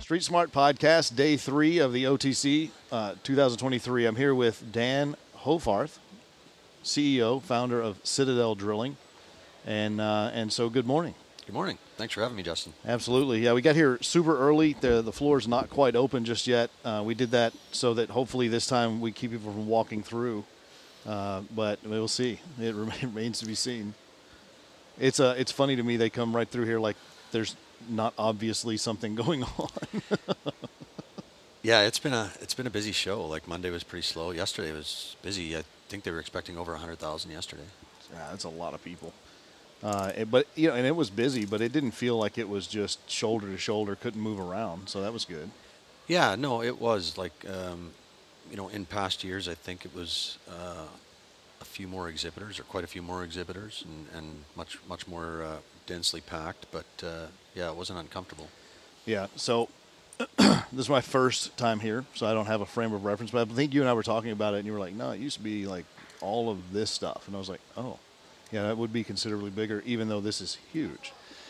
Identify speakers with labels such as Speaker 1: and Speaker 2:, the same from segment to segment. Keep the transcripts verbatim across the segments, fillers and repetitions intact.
Speaker 1: Street Smart Podcast, day three of the O T C uh, two thousand twenty-three. I'm here with Dan Hofarth, C E O, founder of Citadel Drilling. And uh, and so good morning.
Speaker 2: Good morning. Thanks for having me, Justin.
Speaker 1: Absolutely. Yeah, we got here super early. The the floor's not quite open just yet. Uh, we did that so that hopefully this time we keep people from walking through. Uh, but we'll see. It remains to be seen. It's uh, it's funny to me they come right through here like there's not obviously something going on.
Speaker 2: Yeah, it's been a it's been a busy show. Like Monday was pretty slow. Yesterday was busy. I think they were expecting over one hundred thousand yesterday.
Speaker 1: Yeah, that's a lot of people. Uh, it, but you know, and it was busy, but it didn't feel like it was just shoulder to shoulder, couldn't move around. So that was good.
Speaker 2: Yeah, no, it was like um, you know, in past years, I think it was uh, a few more exhibitors, or quite a few more exhibitors, and, and much much more uh, densely packed. But uh, yeah, it wasn't uncomfortable.
Speaker 1: Yeah. So this is my first time here, so I don't have a frame of reference. But I think you and I were talking about it, and you were like, "No, it used to be like all of this stuff," and I was like, "Oh, yeah, that would be considerably bigger, even though this is huge."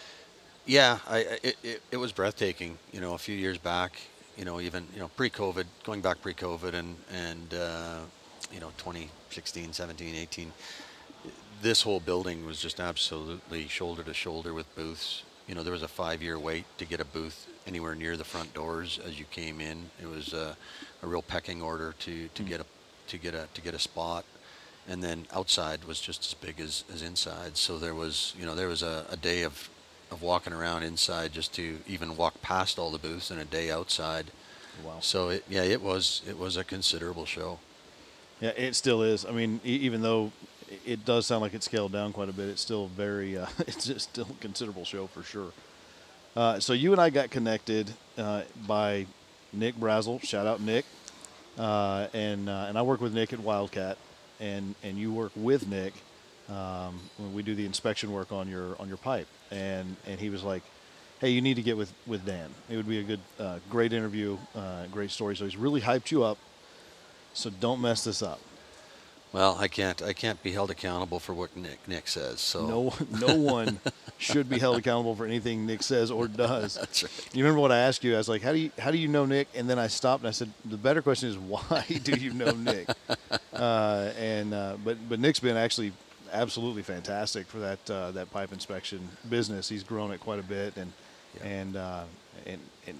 Speaker 2: Yeah, I it, it, it was breathtaking. You know, a few years back, you know, even you know pre-COVID, going back pre-COVID, and and uh, you know, twenty sixteen, seventeen, eighteen, this whole building was just absolutely shoulder to shoulder with booths. You know, there was a five-year wait to get a booth anywhere near the front doors as you came in. It was a, a real pecking order to, to mm. get a to get a to get a spot, and then outside was just as big as, as inside. So there was you know there was a, a day of of walking around inside just to even walk past all the booths, and a day outside.
Speaker 1: Wow.
Speaker 2: So it yeah it was it was a considerable show.
Speaker 1: Yeah, it still is. I mean, e- even though it does sound like it's scaled down quite a bit, it's still very, uh, it's just still a considerable show for sure. Uh, so you and I got connected uh, by Nick Brazel. Shout out Nick. Uh, and uh, and I work with Nick at Wildcat, and, and you work with Nick um, when we do the inspection work on your on your pipe. And and he was like, "Hey, you need to get with, with Dan. It would be a good, uh, great interview, uh, great story." So he's really hyped you up. So don't mess this up.
Speaker 2: Well, I can't. I can't be held accountable for what Nick Nick says. So
Speaker 1: no, no one should be held accountable for anything Nick says or does.
Speaker 2: That's right.
Speaker 1: You remember what I asked you? I was like, "How do you how do you know Nick?" And then I stopped and I said, "The better question is why do you know Nick?" Uh, and uh, but but Nick's been actually absolutely fantastic for that uh, that pipe inspection business. He's grown it quite a bit, and yeah. and, uh, and and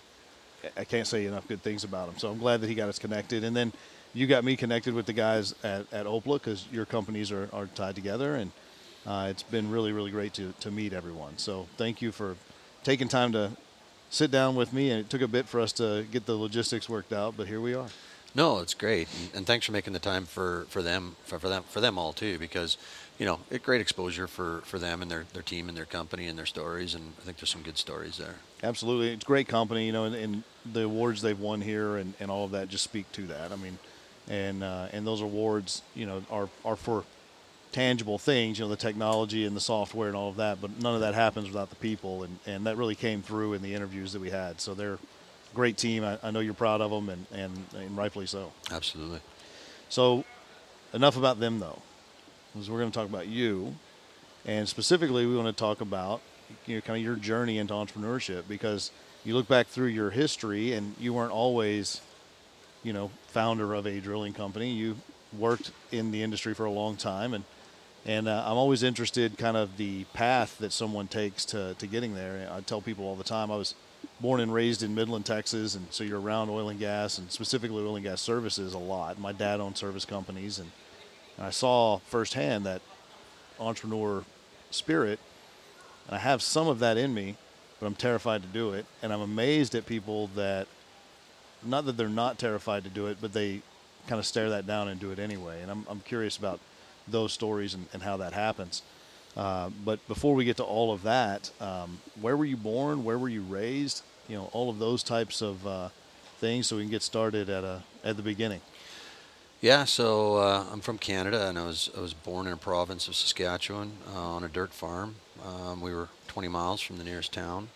Speaker 1: I can't say enough good things about him. So I'm glad that he got us connected, and then you got me connected with the guys at, at Opla because your companies are, are tied together, and uh, it's been really, really great to, to meet everyone. So thank you for taking time to sit down with me, and it took a bit for us to get the logistics worked out, but here we are.
Speaker 2: No, it's great, and, and thanks for making the time for, for them for, for them for them all too, because you know it great exposure for, for them and their, their team and their company and their stories, and I think there's some good stories there. Absolutely,
Speaker 1: it's great company, you know, and, and the awards they've won here and, and all of that just speak to that. I mean. And uh, and those awards, you know, are, are for tangible things, you know, the technology and the software and all of that. But none of that happens without the people, and, and that really came through in the interviews that we had. So they're a great team. I, I know you're proud of them, and, and, and rightfully so.
Speaker 2: Absolutely.
Speaker 1: So enough about them, though, because we're going to talk about you, and specifically we want to talk about you know kind of your journey into entrepreneurship, because you look back through your history, and you weren't always you know, founder of a drilling company. You worked in the industry for a long time, and and uh, I'm always interested kind of the path that someone takes to, to getting there. I tell people all the time, I was born and raised in Midland, Texas, and so you're around oil and gas, and specifically oil and gas services a lot. My dad owned service companies, and, and I saw firsthand that entrepreneur spirit, and I have some of that in me, but I'm terrified to do it, and I'm amazed at people that not that they're not terrified to do it, but they kind of stare that down and do it anyway. And I'm I'm curious about those stories and, and how that happens. Uh, but before we get to all of that, um, where were you born? Where were you raised? You know, all of those types of uh, things, so we can get started at a at the beginning.
Speaker 2: Yeah, so uh, I'm from Canada, and I was I was born in a province of Saskatchewan uh, on a dirt farm. Um, we were twenty miles from the nearest town.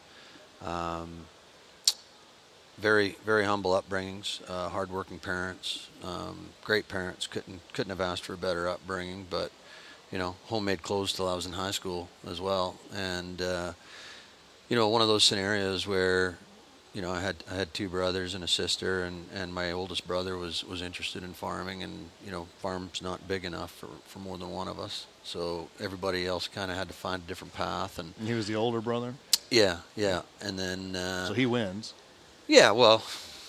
Speaker 2: Um, Very, very humble upbringings, uh, hardworking parents, um, great parents. Couldn't couldn't have asked for a better upbringing. But, you know, homemade clothes till I was in high school as well. And, uh, you know, one of those scenarios where you know, I had I had two brothers and a sister, and, and my oldest brother was, was interested in farming, and you know, farm's not big enough for, for more than one of us. So everybody else kind of had to find a different path. And
Speaker 1: And he was the older brother,
Speaker 2: yeah, yeah, and then uh,
Speaker 1: so he wins.
Speaker 2: yeah, well,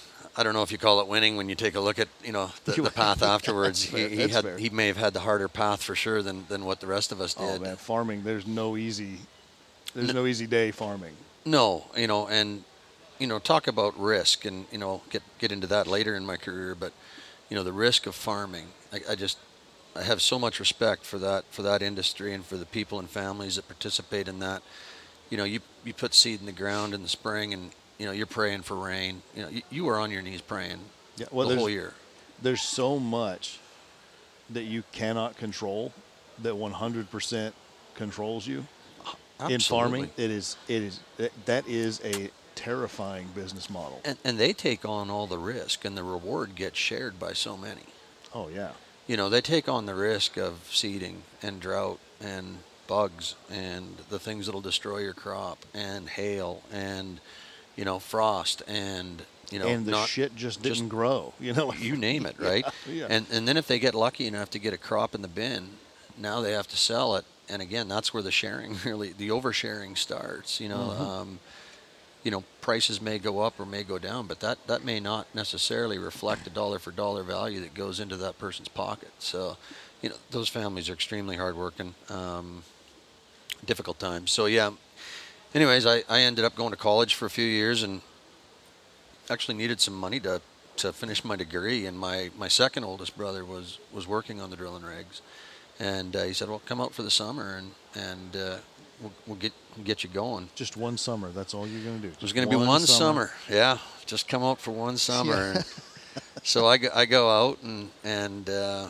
Speaker 2: I don't know if you call it winning when you take a look at, you know, the, the path afterwards.
Speaker 1: That's fair.
Speaker 2: he he
Speaker 1: That's
Speaker 2: had
Speaker 1: fair.
Speaker 2: he may have had the harder path for sure than, than what the rest of us
Speaker 1: Oh
Speaker 2: did.
Speaker 1: man, farming. There's no easy. There's no easy day farming.
Speaker 2: No, you know, and you know, talk about risk, and you know, get get into that later in my career. But you know, the risk of farming, I, I just I have so much respect for that for that industry and for the people and families that participate in that. You know, you you put seed in the ground in the spring, and you know, you're praying for rain. You know, you, you are on your knees praying
Speaker 1: Yeah, well,
Speaker 2: the
Speaker 1: there's,
Speaker 2: whole year.
Speaker 1: there's so much that you cannot control that one hundred percent controls you.
Speaker 2: Absolutely.
Speaker 1: In farming, it is it is that is a terrifying business model.
Speaker 2: And, and they take on all the risk, and the reward gets shared by so many.
Speaker 1: Oh yeah,
Speaker 2: You know, they take on the risk of seeding and drought and bugs and the things that'll destroy your crop, and hail and, you know, frost and, you know,
Speaker 1: and the
Speaker 2: not,
Speaker 1: shit just didn't
Speaker 2: just-
Speaker 1: grow. You know,
Speaker 2: you name it, right?
Speaker 1: yeah.
Speaker 2: And and then if they get lucky enough to get a crop in the bin, now they have to sell it. And again, that's where the sharing really, the oversharing starts. You know,
Speaker 1: Mhm.
Speaker 2: um, you know, prices may go up or may go down, but that, that may not necessarily reflect the dollar for dollar value that goes into that person's pocket. So, you know, those families are extremely hardworking, um, difficult times. So yeah. Anyways, I, I ended up going to college for a few years and actually needed some money to, to finish my degree. And my, my second oldest brother was, was working on the drilling rigs. And uh, he said, well, come out for the summer and, and uh, we'll, we'll get get you going.
Speaker 1: Just one summer. That's all you're going to do.
Speaker 2: It was going to be one summer. Yeah, just come out for one summer.
Speaker 1: Yeah.
Speaker 2: And so I go, I go out and and uh,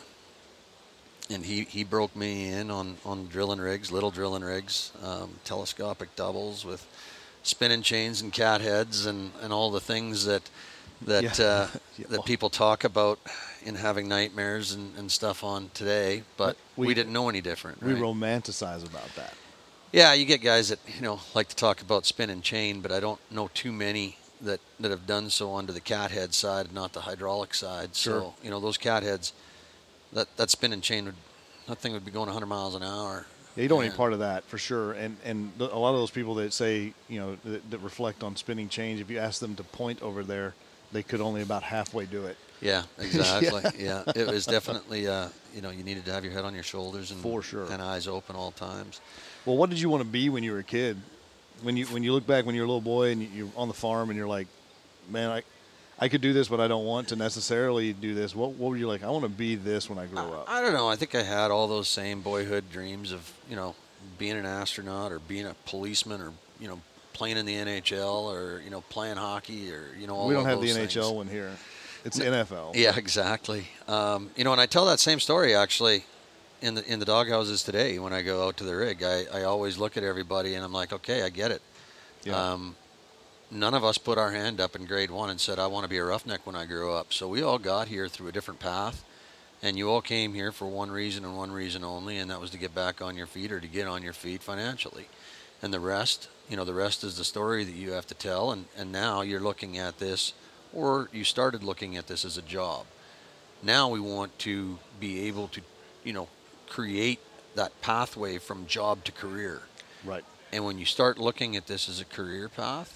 Speaker 2: and he, he broke me in on, on drilling rigs, little drilling rigs, um, telescopic doubles with spinning chains and cat heads and, and all the things that that
Speaker 1: Yeah.
Speaker 2: uh,
Speaker 1: Yeah.
Speaker 2: that people talk about in having nightmares and, and stuff on today, but
Speaker 1: We-
Speaker 2: we, didn't know any different.
Speaker 1: We
Speaker 2: right?
Speaker 1: romanticize about that.
Speaker 2: Yeah, you get guys that, you know, like to talk about spin and chain, but I don't know too many that, that have done so onto the cat head side, not the hydraulic side.
Speaker 1: Sure.
Speaker 2: So, you know, those cat heads, that, that spin and chain would, that thing would be going one hundred miles an hour.
Speaker 1: Yeah, you don't need
Speaker 2: And-
Speaker 1: part of that for sure. And and th- a lot of those people that say, you know, that, that reflect on spinning change, if you ask them to point over there, they could only about halfway do it.
Speaker 2: Yeah, exactly. yeah. It was definitely, uh, you know, you needed to have your head on your shoulders and,
Speaker 1: For sure.
Speaker 2: and eyes open all times.
Speaker 1: Well, what did you want to be when you were a kid? When you when you look back when you were a little boy and you- you're on the farm and you're like, man, I I could do this, but I don't want to necessarily do this. What what were you like? I want to be this when I grow up.
Speaker 2: I don't know. I think I had all those same boyhood dreams of, you know, being an astronaut or being a policeman or, you know, playing in the N H L or, you know, playing hockey or, you know, all
Speaker 1: we don't
Speaker 2: of
Speaker 1: have the
Speaker 2: those
Speaker 1: N H L
Speaker 2: things.
Speaker 1: one here. It's N F L.
Speaker 2: Yeah, exactly. Um, you know, and I tell that same story actually in the in the doghouses today when I go out to the rig. I, I always look at everybody and I'm like, okay, I get it.
Speaker 1: Yeah.
Speaker 2: Um, none of us put our hand up in grade one and said, I want to be a roughneck when I grow up. So we all got here through a different path. And you all came here for one reason and one reason only, and that was to get back on your feet or to get on your feet financially. And the rest, you know, the rest is the story that you have to tell. And, and now you're looking at this, or you started looking at this as a job. Now we want to be able to, you know, create that pathway from job to career.
Speaker 1: Right.
Speaker 2: And when you start looking at this as a career path,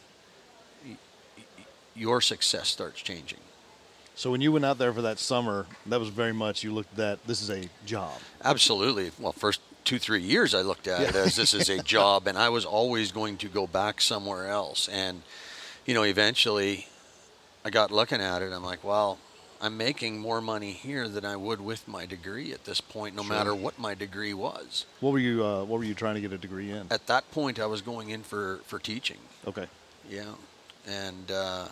Speaker 2: y- y- your success starts changing.
Speaker 1: So when you went out there for that summer, that was very much you looked at this is a job.
Speaker 2: Absolutely. Well, first two, three years I looked at it as this is a job, and I was always going to go back somewhere else. And, you know, eventually I got looking at it. I'm like, well, I'm making more money here than I would with my degree at this point, no
Speaker 1: Sure.
Speaker 2: matter what my degree was.
Speaker 1: What were you uh, What were you trying to get a degree in?
Speaker 2: At that point, I was going in for, for teaching.
Speaker 1: Okay.
Speaker 2: Yeah. And, uh,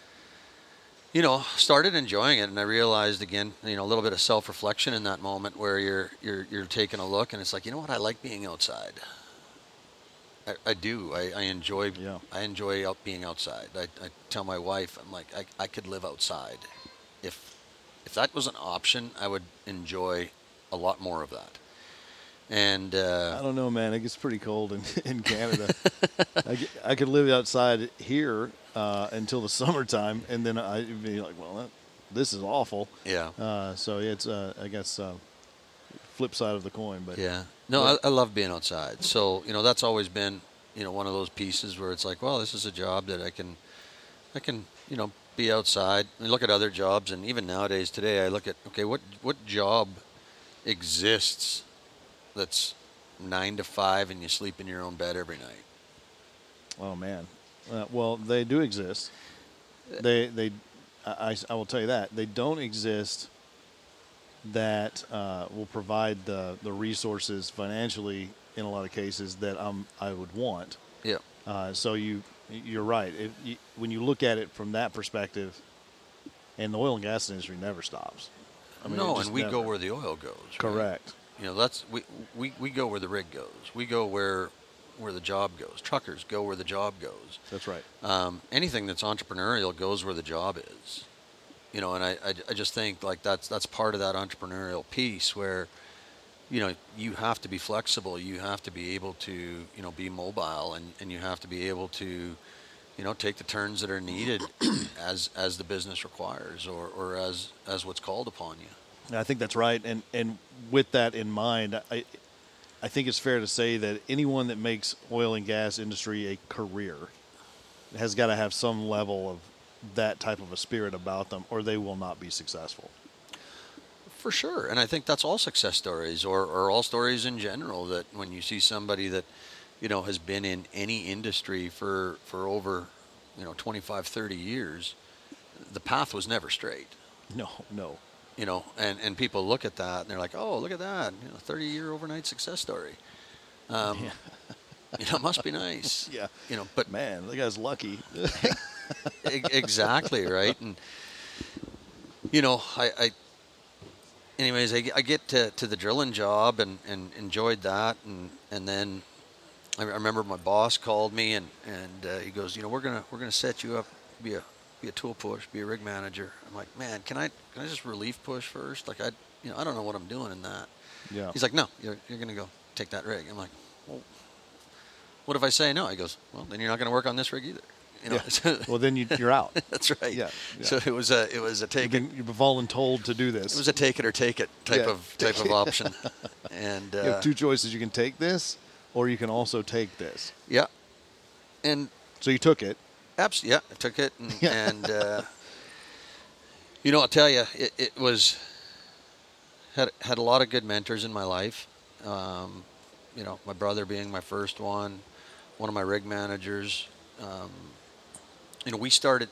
Speaker 2: you know, started enjoying it, and I realized again, you know, a little bit of self-reflection in that moment where you're you're you're taking a look, and it's like, you know what, I like being outside. I, I do. I, I enjoy.
Speaker 1: Yeah.
Speaker 2: I enjoy out being outside. I, I tell my wife, I'm like, I, I could live outside. If if that was an option, I would enjoy a lot more of that. And uh,
Speaker 1: I don't know, man. It gets pretty cold in, in Canada. I, get- I could live outside here uh, until the summertime, and then I'd be like, well, that, this is awful.
Speaker 2: yeah,
Speaker 1: Uh, so yeah, it's, uh, I guess, uh, flip side of the coin. But
Speaker 2: yeah. No,
Speaker 1: but-
Speaker 2: I, I love being outside. So you know, that's always been you know one of those pieces where it's like, well, this is a job that I can, I can you know be outside. I look at other jobs, and even nowadays, today, I look at okay, what what job exists that's nine to five, and you sleep in your own bed every night.
Speaker 1: Oh man, uh, well they do exist. They they, I, I- I will tell you that they don't exist. That uh, will provide the the resources financially in a lot of cases that um I would want.
Speaker 2: Yeah.
Speaker 1: Uh, so you you're right. It, you, when you look at it from that perspective, and the oil and gas industry never stops. I mean, it
Speaker 2: no,
Speaker 1: just
Speaker 2: and we
Speaker 1: never.
Speaker 2: go where the oil goes. right?
Speaker 1: Correct.
Speaker 2: You know, that's we, we we go where the rig goes. We go where where the job goes. Truckers go where the job goes.
Speaker 1: That's right.
Speaker 2: Um, anything that's entrepreneurial goes where the job is. You know, and I, I, I just think like that's that's part of that entrepreneurial piece where, you know, you have to be flexible. You have to be able to, you know, be mobile, and, and you have to be able to, you know, take the turns that are needed as as the business requires, or, or as as what's called upon you.
Speaker 1: I think that's right. And and with that in mind, I I think it's fair to say that anyone that makes oil and gas industry a career has got to have some level of that type of a spirit about them, or they will not be successful.
Speaker 2: For sure, and I think that's all success stories, or, or all stories in general. That when you see somebody that, you know, has been in any industry for for over, you know, twenty-five, thirty years, the path was never straight.
Speaker 1: No, no.
Speaker 2: You know, and, and people look at that and they're like, oh, look at that, you know, thirty year overnight success story. Um,
Speaker 1: Yeah.
Speaker 2: You know, it must be nice.
Speaker 1: Yeah.
Speaker 2: You know, but
Speaker 1: Man, the guy's lucky.
Speaker 2: e- exactly right, and you know, I, I anyways, I, I get to, to the drilling job and, and enjoyed that, and, and then I remember my boss called me and, and uh, he goes, you know, we're gonna we're gonna set you up, be a be a tool push, be a rig manager. I'm like, man, can I can I just relief push first? Like I you know I don't know what I'm doing in that.
Speaker 1: Yeah.
Speaker 2: He's like, no, you're you're gonna go take that rig. I'm like, well, what if I say no? He goes, well, then you're not gonna work on this rig either. You know,
Speaker 1: Yeah. Well, then you, you're out.
Speaker 2: that's right.
Speaker 1: Yeah, yeah.
Speaker 2: So it was a it was a
Speaker 1: You've
Speaker 2: take it.
Speaker 1: been, you've been fallen told to do this.
Speaker 2: It was a take it or take it type
Speaker 1: Yeah.
Speaker 2: of type of option. And uh,
Speaker 1: you have two choices. You can take this, or you can also take this.
Speaker 2: yeah, and
Speaker 1: So you took it.
Speaker 2: abs- yeah, I took it, and,
Speaker 1: Yeah.
Speaker 2: and uh, you know, I'll tell you, it, it was had had a lot of good mentors in my life. Um, you know, my brother being my first one, one of my rig managers. Um, you know, we started.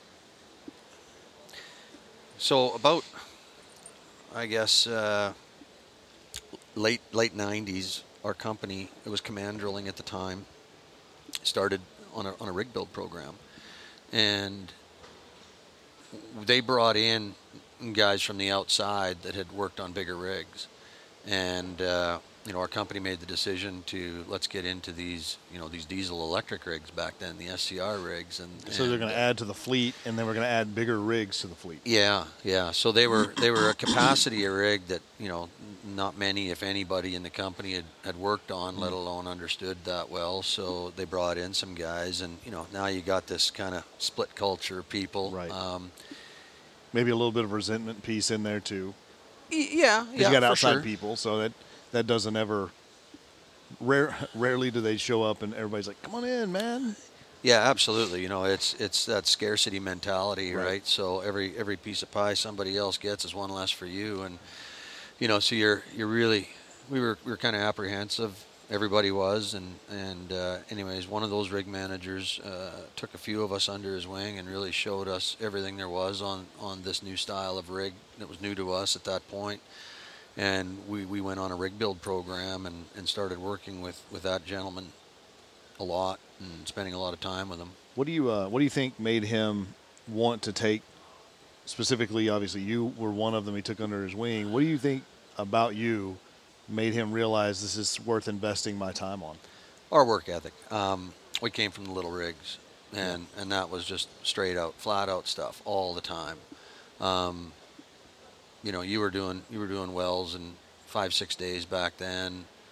Speaker 2: So about, I guess, uh, late late nineties, our company, it was Command Drilling at the time, started on a on a rig build program, and they brought in guys from the outside that had worked on bigger rigs, and uh, you know, our company made the decision to let's get into these, you know, these diesel electric rigs back then, the S C R rigs, and
Speaker 1: So they're
Speaker 2: and,
Speaker 1: going to
Speaker 2: uh,
Speaker 1: add to the fleet, and then we're going to add bigger rigs to the fleet.
Speaker 2: Yeah, yeah. So they were they were a capacity rig that, you know, not many, if anybody, in the company had, had worked on, let alone understood that well. So they brought in some guys, and you know, now you got this kind of split culture of people.
Speaker 1: Right.
Speaker 2: Um,
Speaker 1: Maybe a little bit of resentment piece in there too.
Speaker 2: y- yeah,
Speaker 1: 'Cause
Speaker 2: yeah.
Speaker 1: you got
Speaker 2: for
Speaker 1: outside
Speaker 2: sure.
Speaker 1: people, so that that doesn't ever. Rare, rarely do they show up, and everybody's like, "Come on in, man."
Speaker 2: Yeah, absolutely. You know, it's it's that scarcity mentality,
Speaker 1: Right.
Speaker 2: right? So every every piece of pie somebody else gets is one less for you, and you know, so you're you're really we were we were kind of apprehensive. Everybody was, and and uh, anyways, one of those rig managers uh, took a few of us under his wing and really showed us everything there was on on this new style of rig that was new to us at that point. And we, we went on a rig build program and, and started working with, with that gentleman a lot and spending a lot of time with him.
Speaker 1: What do you uh, What do you think made him want to take? Specifically, obviously, you were one of them. He took under his wing. What do you think about you made him realize this is worth investing my time on?
Speaker 2: Our work ethic. Um, we came from the little rigs, and, and that was just straight out, flat out stuff all the time. Um, you know, you were doing you were doing wells in five six days back then,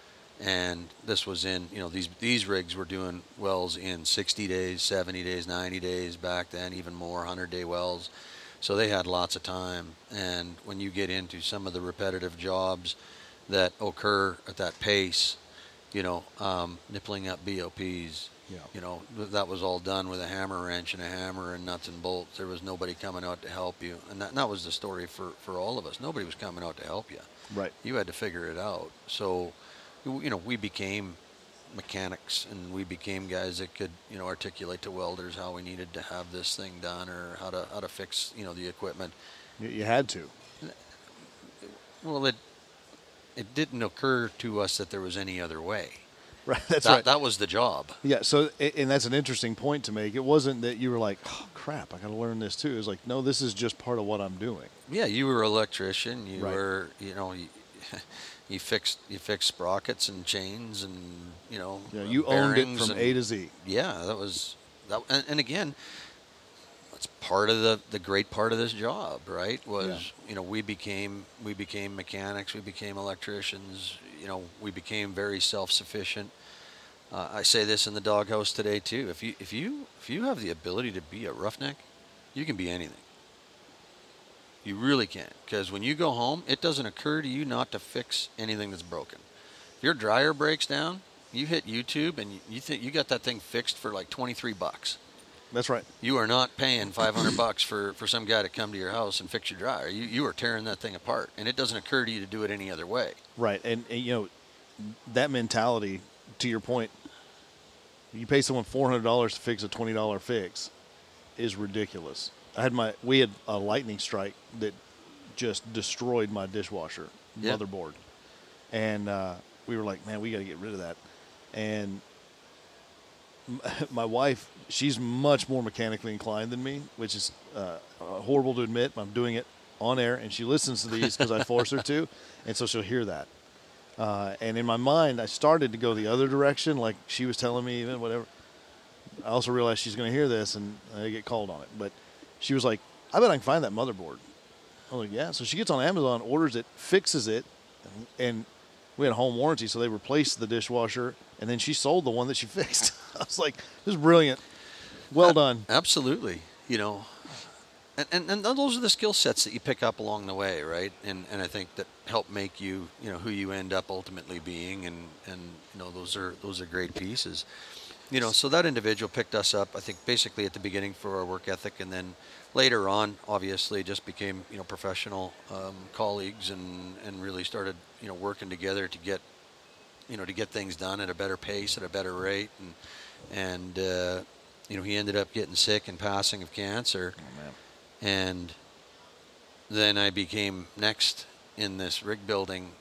Speaker 2: And this was in, you know, these these rigs were doing wells in sixty days, seventy days, ninety days back then, even more, one hundred day wells. So they had lots of time. And when you get into some of the repetitive jobs that occur at that pace, you know, um, nippling up B O Ps,
Speaker 1: Yeah.
Speaker 2: you know, that was all done with a hammer wrench and a hammer and nuts and bolts. There was nobody coming out to help you. And that, and that was the story for, for all of us. Nobody was coming out to help you.
Speaker 1: Right.
Speaker 2: You had to figure it out. So, you know, we became mechanics, and we became guys that could, you know, articulate to welders how we needed to have this thing done, or how to how to fix, you know, the equipment.
Speaker 1: You, you had to.
Speaker 2: Well, it it didn't occur to us that there was any other way.
Speaker 1: Right. That's
Speaker 2: that,
Speaker 1: right.
Speaker 2: That was the job.
Speaker 1: Yeah. So, and that's an interesting point to make. It wasn't that you were like, oh, crap, I got to learn this too. It was like, no, this is just part of what I'm doing.
Speaker 2: Yeah, you were an electrician. You
Speaker 1: Right.
Speaker 2: were, you know, you, you fixed you fixed sprockets and chains, and you know,
Speaker 1: Yeah, you owned it
Speaker 2: bearings
Speaker 1: from
Speaker 2: and-
Speaker 1: A to Z.
Speaker 2: Yeah, that was that. And, and again, that's part of the the great part of this job, right? Was
Speaker 1: Yeah.
Speaker 2: you know, we became we became mechanics, we became electricians. You know, we became very self-sufficient. Uh, I say this in the doghouse today too. If you if you if you have the ability to be a roughneck, you can be anything. You really can, because when you go home, it doesn't occur to you not to fix anything that's broken. If your dryer breaks down, you hit YouTube and you, you think you got that thing fixed for like twenty-three bucks.
Speaker 1: That's right.
Speaker 2: You are not paying five hundred bucks for, for some guy to come to your house and fix your dryer. You you are tearing that thing apart, and it doesn't occur to you to do it any other way.
Speaker 1: Right. And, and you know, that mentality, to your point, you pay someone four hundred dollars to fix a twenty dollar fix is ridiculous. I had my, we had a lightning strike that just destroyed my dishwasher
Speaker 2: Yeah.
Speaker 1: motherboard. And uh, we were like, man, we got to get rid of that. And m- my wife, she's much more mechanically inclined than me, which is uh, horrible to admit. I'm doing it on air, and she listens to these because I force her to. And so she'll hear that. Uh, and in my mind, I started to go the other direction, like she was telling me, even whatever. I also realized she's going to hear this, and I get called on it. But she was like, I bet I can find that motherboard. I was like, yeah. So she gets on Amazon, orders it, fixes it, and we had a home warranty, so they replaced the dishwasher, and then she sold the one that she fixed. I was like, this is brilliant. Well
Speaker 2: Uh,
Speaker 1: done.
Speaker 2: Absolutely. You know, and, and, and those are the skill sets that you pick up along the way, right? And and I think that help make you, you know, who you end up ultimately being, and, and you know, those are those are great pieces. You know, so that individual picked us up, I think, basically at the beginning for our work ethic, and then later on, obviously, just became, you know, professional um, colleagues, and, and really started, you know, working together to get, you know, to get things done at a better pace, at a better rate, and and uh, you know, he ended up getting sick and passing of cancer,
Speaker 1: Oh, man.
Speaker 2: and then I became next in this rig building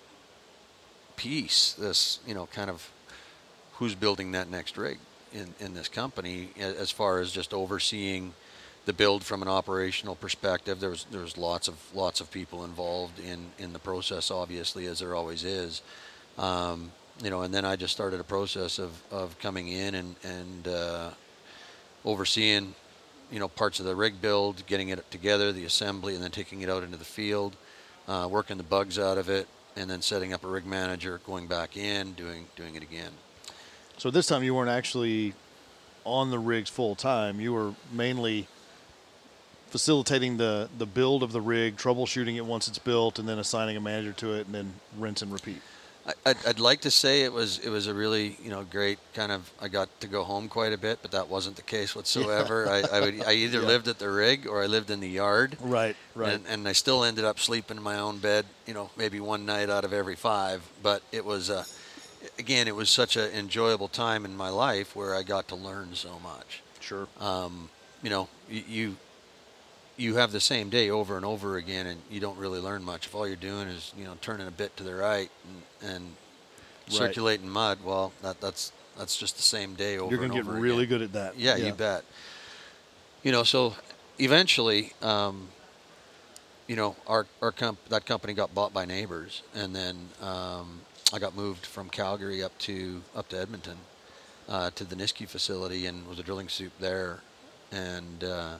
Speaker 2: piece, this, you know, kind of who's building that next rig in, in this company, a- as far as just overseeing the build from an operational perspective. There was there was lots of lots of people involved in, in the process, obviously, as there always is. Um, you know, and then I just started a process of, of coming in and, and uh, overseeing, you know, parts of the rig build, getting it together, the assembly, and then taking it out into the field, uh, working the bugs out of it, and then setting up a rig manager, going back in, doing doing it again.
Speaker 1: So this time you weren't actually on the rigs full time. You were mainly facilitating the, the build of the rig, troubleshooting it once it's built, and then assigning a manager to it, and then rinse and repeat.
Speaker 2: I, I'd, I'd like to say it was it was a really, you know, great kind of, I got to go home quite a bit, but that wasn't the case whatsoever. I, I would I either
Speaker 1: Yeah.
Speaker 2: lived at the rig or I lived in the yard.
Speaker 1: Right, right.
Speaker 2: And, and I still ended up sleeping in my own bed, you know, maybe one night out of every five. But it was, uh, again, it was such an enjoyable time in my life where I got to learn so much.
Speaker 1: Sure.
Speaker 2: Um, you know, you, you you have the same day over and over again, and you don't really learn much. If all you're doing is, you know, turning a bit to the right and, and
Speaker 1: Right.
Speaker 2: circulating mud, well, that that's that's just the same day over
Speaker 1: You're going
Speaker 2: and
Speaker 1: to get
Speaker 2: over
Speaker 1: really
Speaker 2: again.
Speaker 1: good at that.
Speaker 2: Yeah, you bet. You know, so eventually, um, you know, our our comp- that company got bought by Neighbors, and then um, I got moved from Calgary up to up to Edmonton uh, to the Nisky facility, and was a drilling soup there, and uh,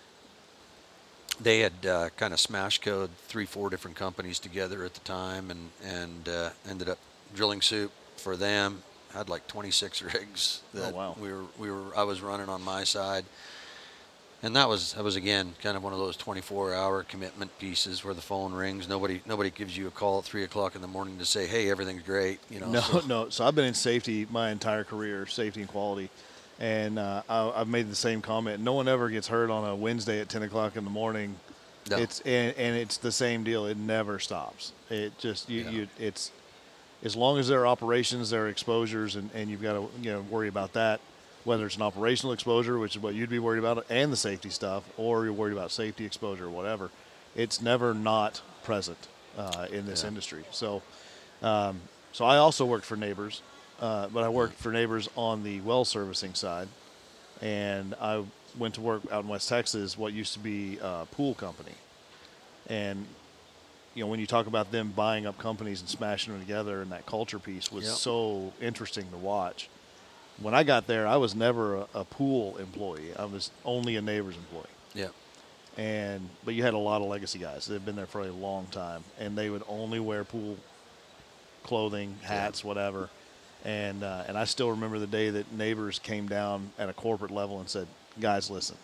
Speaker 2: they had uh, kind of smash code three, four different companies together at the time, and and uh, ended up drilling soup for them. Had like twenty-six rigs that
Speaker 1: Oh, wow.
Speaker 2: we were we were I was running on my side. And that was that was again kind of one of those twenty-four hour commitment pieces where the phone rings. Nobody nobody gives you a call at three o'clock in the morning to say, "Hey, everything's great." You know.
Speaker 1: No,
Speaker 2: so,
Speaker 1: no. So I've been in safety my entire career, safety and quality, and uh, I, I've made the same comment. No one ever gets hurt on a Wednesday at ten o'clock in the morning.
Speaker 2: No.
Speaker 1: It's and, and it's the same deal. It never stops. It just you,
Speaker 2: Yeah.
Speaker 1: you it's as long as there are operations, there are exposures, and, and you've got to you know worry about that. Whether it's an operational exposure, which is what you'd be worried about, and the safety stuff, or you're worried about safety exposure or whatever, it's never not present uh, in this
Speaker 2: Yeah.
Speaker 1: industry. So, um, so I also worked for Neighbors, uh, but I worked for Neighbors on the well servicing side, and I went to work out in West Texas, what used to be a pool company, and you know when you talk about them buying up companies and smashing them together, and that culture piece was
Speaker 2: Yep.
Speaker 1: so interesting to watch. When I got there, I was never a, a pool employee. I was only a Neighbors employee.
Speaker 2: Yeah.
Speaker 1: And but you had a lot of legacy guys that had been there for a long time, and they would only wear pool clothing, hats, whatever. And uh, and I still remember the day that Neighbors came down at a corporate level and said, "Guys, listen,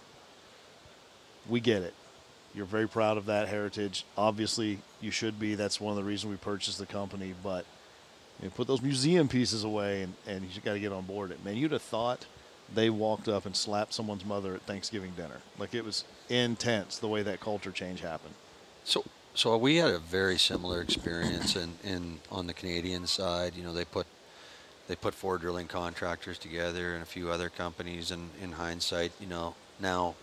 Speaker 1: we get it. You're very proud of that heritage. Obviously, you should be. That's one of the reasons we purchased the company, but." You know, put those museum pieces away, and, and you got to get on board it. Man, you'd have thought they walked up and slapped someone's mother at Thanksgiving dinner. Like, it was intense the way that culture change happened.
Speaker 2: So so we had a very similar experience in, in on the Canadian side. You know, they put they put four drilling contractors together and a few other companies, and in hindsight, you know, now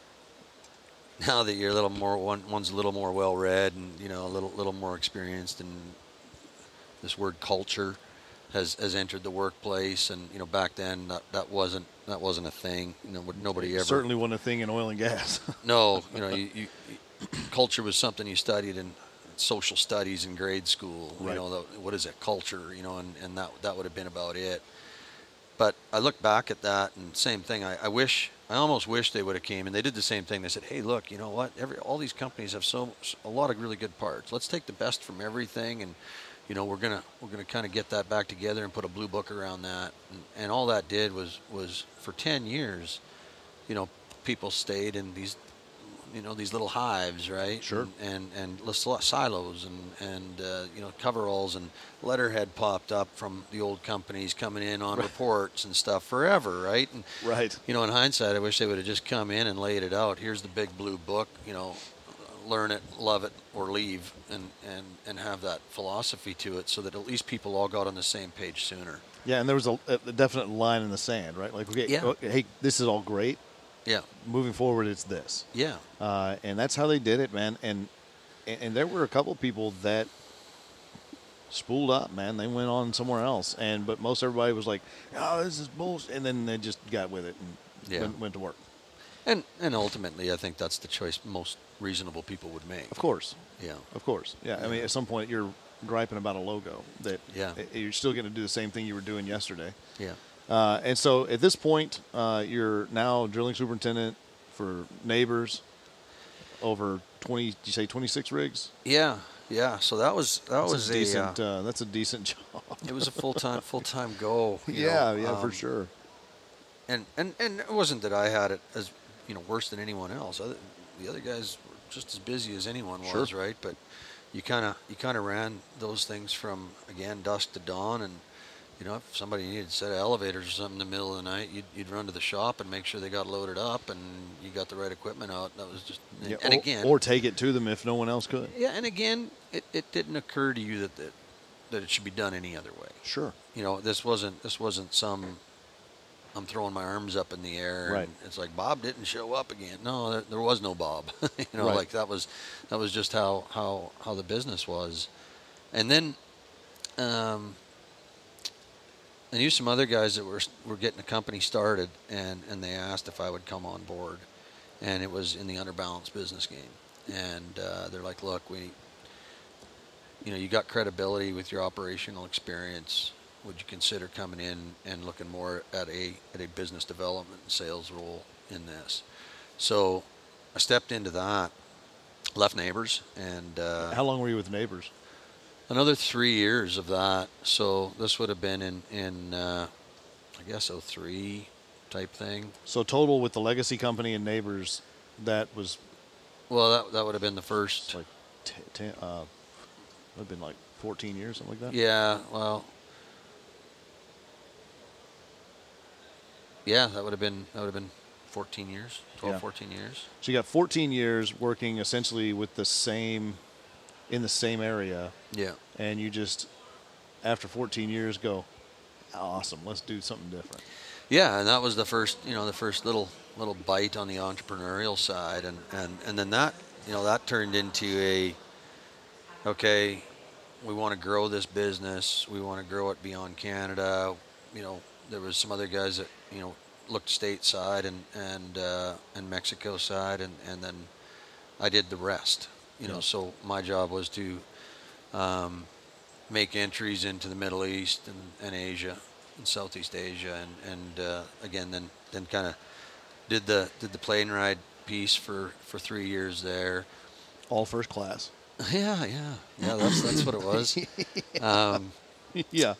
Speaker 2: now that you're a little more one one's a little more well read and, you know, a little little more experienced, and this word culture has, has entered the workplace, and you know back then that, that wasn't that wasn't a thing. You know, nobody ever
Speaker 1: Certainly wasn't a thing in oil and gas.
Speaker 2: no, you know, you, you, culture was something you studied in social studies in grade school.
Speaker 1: Right.
Speaker 2: You know, the, what is it, culture? You know, and, and that that would have been about it. But I look back at that, and same thing. I, I wish, I almost wish they would have came, and they did the same thing. They said, "Hey, look, you know what? Every all these companies have so a lot of really good parts. Let's take the best from everything, and you know, we're gonna we're gonna kind of get that back together and put a blue book around that." And, and all that did was was for ten years, you know, people stayed in these, you know, these little hives, right?
Speaker 1: Sure.
Speaker 2: And and, and little silos and and uh, you know, coveralls, and letterhead popped up from the old companies coming in on
Speaker 1: Right.
Speaker 2: reports and stuff forever, right? And
Speaker 1: Right.
Speaker 2: you know, in hindsight, I wish they would have just come in and laid it out. Here's the big blue book, you know. Learn it, love it, or leave, and, and, and have that philosophy to it, so that at least people all got on the same page sooner.
Speaker 1: Yeah, and there was a, a definite line in the sand, right? Like, okay,
Speaker 2: Yeah.
Speaker 1: okay, hey, this is all great.
Speaker 2: Yeah,
Speaker 1: Moving forward, it's this.
Speaker 2: yeah,
Speaker 1: Uh, and that's how they did it, man. And, and and there were a couple of people that spooled up, man. They went on somewhere else, and but most everybody was like, "Oh, this is bullshit," and then they just got with it and
Speaker 2: Yeah.
Speaker 1: went, went to work.
Speaker 2: and and ultimately, I think that's the choice most reasonable people would make.
Speaker 1: Of course,
Speaker 2: Yeah,
Speaker 1: of course. Yeah, I mean, at some point you're griping about a logo that
Speaker 2: Yeah.
Speaker 1: you're still going to do the same thing you were doing yesterday.
Speaker 2: yeah,
Speaker 1: Uh, and so at this point, uh, you're now drilling superintendent for Neighbors over twenty. Did you say twenty-six rigs?
Speaker 2: yeah, yeah. So that was that
Speaker 1: That's
Speaker 2: was
Speaker 1: a
Speaker 2: a,
Speaker 1: decent.
Speaker 2: uh,
Speaker 1: Uh, that's a decent job.
Speaker 2: it was a full time full time go. you
Speaker 1: yeah,
Speaker 2: know,
Speaker 1: yeah, for
Speaker 2: um,
Speaker 1: sure.
Speaker 2: And, and and it wasn't that I had it as, you know, worse than anyone else. Other, the other guys were just as busy as anyone was,
Speaker 1: Sure.
Speaker 2: right? But you kind of you kind of ran those things from, again, dusk to dawn, and you know, if somebody needed a set of elevators or something in the middle of the night, you'd, you'd run to the shop and make sure they got loaded up and you got the right equipment out. That was just and,
Speaker 1: Yeah,
Speaker 2: and
Speaker 1: or,
Speaker 2: again,
Speaker 1: or take it to them if no one else could.
Speaker 2: yeah, and again, it, it didn't occur to you that, that that it should be done any other way.
Speaker 1: Sure.
Speaker 2: You know, this wasn't this wasn't some I'm throwing my arms up in the air,
Speaker 1: Right.
Speaker 2: and it's like Bob didn't show up again. No, there, there was no Bob. you know,
Speaker 1: Right.
Speaker 2: like that was that was just how how how the business was. And then um, I knew some other guys that were were getting a company started, and and they asked if I would come on board, and it was in the underbalance business game, and uh, they're like, look, we, you know, you got credibility with your operational experience. Would you consider coming in and looking more at a at a business development and sales role in this? So I stepped into that, left Neighbors, and uh,
Speaker 1: How long were you with Neighbors?
Speaker 2: Another three years of that. So this would have been in, in uh, I guess, oh three type thing.
Speaker 1: So total with the legacy company and Neighbors, that was
Speaker 2: Well, that that would have been the first.
Speaker 1: like t- ten, uh, would have been like fourteen years, something like that.
Speaker 2: Yeah, well, yeah, that would have been that would have been fourteen years, twelve,
Speaker 1: Yeah.
Speaker 2: fourteen years.
Speaker 1: So you got fourteen years working essentially with the same, in the same area,
Speaker 2: Yeah.
Speaker 1: and you just, after fourteen years, go, awesome, let's do something different.
Speaker 2: Yeah, and that was the first, you know, the first little little bite on the entrepreneurial side, and and and then that, you know, that turned into a, okay, we want to grow this business, we want to grow it beyond Canada. You know, there was some other guys that, you know, looked stateside and and uh, and Mexico side, and and then I did the rest. You know,
Speaker 1: Yeah.
Speaker 2: so my job was to um, make entries into the Middle East and, and Asia and Southeast Asia, and and uh, again then then kind of did the did the plane ride piece for, for three years there.
Speaker 1: All first class.
Speaker 2: Yeah, yeah, yeah. That's that's what it was. Um,
Speaker 1: Yeah.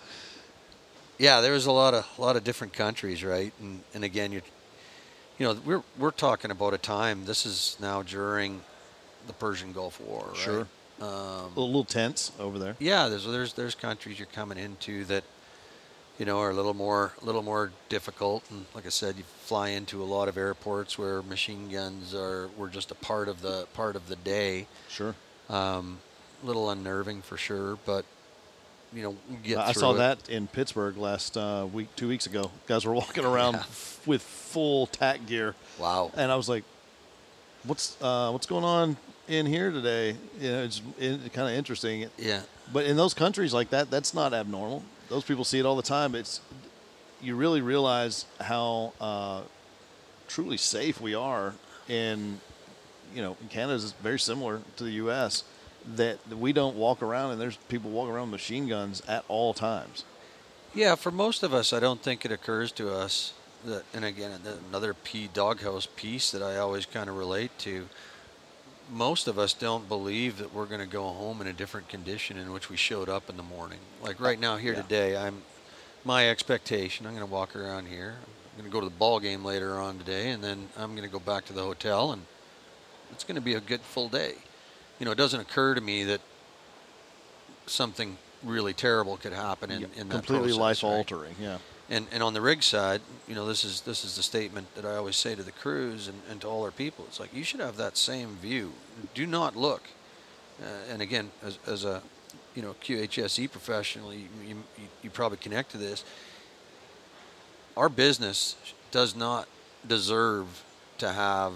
Speaker 2: yeah, there was a lot of a lot of different countries, right? And and again, you you know, we're we're talking about a time. This is now during the Persian Gulf War, right?
Speaker 1: Sure.
Speaker 2: Um,
Speaker 1: A little, little tense over there.
Speaker 2: yeah, there's there's there's countries you're coming into that, you know, are a little more a little more difficult. And like I said, you fly into a lot of airports where machine guns are were just a part of the part of the day.
Speaker 1: Sure.
Speaker 2: Um, a little unnerving for sure, but you know, we get
Speaker 1: I
Speaker 2: through
Speaker 1: saw
Speaker 2: it.
Speaker 1: that in Pittsburgh last uh, week, two weeks ago. Guys were walking around
Speaker 2: Yeah.
Speaker 1: f- with full tack gear,
Speaker 2: Wow.
Speaker 1: and I was like, "What's uh, what's going on in here today?" You know, it's it, kind of interesting.
Speaker 2: Yeah.
Speaker 1: But in those countries like that, that's not abnormal. Those people see it all the time. It's you really realize how uh, truly safe we are in, you know, in Canada is very similar to the U S that we don't walk around and there's people walking around with machine guns at all times.
Speaker 2: Yeah, for most of us, I don't think it occurs to us that, and again, another P doghouse piece that I always kind of relate to. Most of us don't believe that we're going to go home in a different condition in which we showed up in the morning. Like right now, here
Speaker 1: Yeah.
Speaker 2: today, I'm my expectation. I'm going to walk around here. I'm going to go to the ball game later on today, and then I'm going to go back to the hotel, and it's going to be a good full day. You know, it doesn't occur to me that something really terrible could happen in, in that
Speaker 1: completely
Speaker 2: process,
Speaker 1: life
Speaker 2: right?
Speaker 1: altering. Yeah.
Speaker 2: And and on the rig side, you know, this is this is the statement that I always say to the crews and, and to all our people. It's like you should have that same view. Do not look. Uh, and again, as, as a you know Q H S E professional, you, you you probably connect to this. Our business does not deserve to have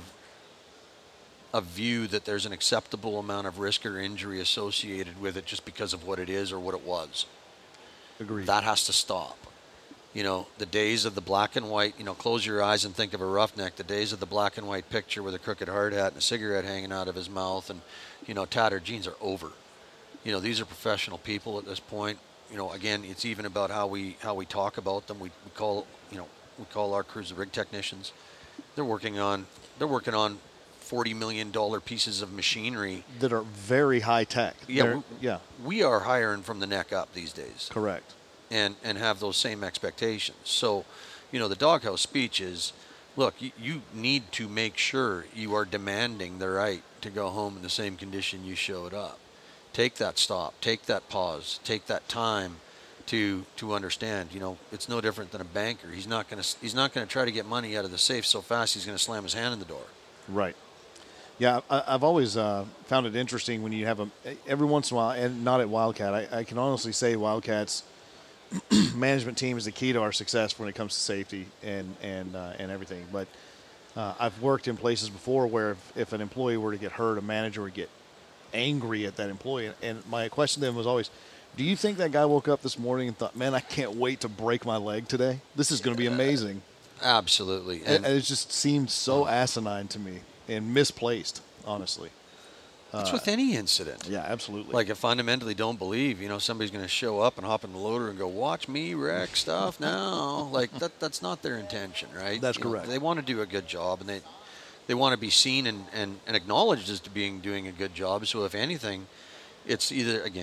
Speaker 2: a view that there's an acceptable amount of risk or injury associated with it just because of what it is or what it was.
Speaker 1: Agreed.
Speaker 2: That has to stop. You know, the days of the black and white, you know, close your eyes and think of a roughneck, the days of the black and white picture with a crooked hard hat and a cigarette hanging out of his mouth and, you know, tattered jeans are over. You know, these are professional people at this point. You know, again, it's even about how we how we talk about them. We, we call, you know, we call our crews the rig technicians. They're working on they're working on forty million dollars pieces of machinery
Speaker 1: that are very high tech.
Speaker 2: Yeah,
Speaker 1: They're-
Speaker 2: we,
Speaker 1: yeah,
Speaker 2: we are hiring from the neck up these days.
Speaker 1: correct.
Speaker 2: and and have those same expectations. So, you know, the doghouse speech is, look, you, you need to make sure you are demanding the right to go home in the same condition you showed up. Take that stop, take that pause, take that time to to understand. You know, it's no different than a banker. He's not going to he's not going to try to get money out of the safe so fast he's going to slam his hand in the door.
Speaker 1: Right. Yeah, I, I've always uh, found it interesting when you have a every once in a while, and not at Wildcat. I, I can honestly say Wildcat's management team is the key to our success when it comes to safety and and uh, and everything. But uh, I've worked in places before where if, if an employee were to get hurt, a manager would get angry at that employee. And my question to them was always, "Do you think that guy woke up this morning and thought, man, I can't wait to break my leg today? This is going to be amazing."
Speaker 2: Absolutely.
Speaker 1: And,
Speaker 2: And
Speaker 1: and it just seemed so asinine to me and misplaced, honestly.
Speaker 2: it's with any incident.
Speaker 1: Yeah, absolutely.
Speaker 2: Like, I fundamentally don't believe, you know, somebody's going to show up and hop in the loader and go, watch me wreck stuff now. Like, that that's not their intention, right?
Speaker 1: That's
Speaker 2: You know,
Speaker 1: correct.
Speaker 2: they want to do a good job, and they they want to be seen and, and, and acknowledged as to being doing a good job. So if anything, it's either, again,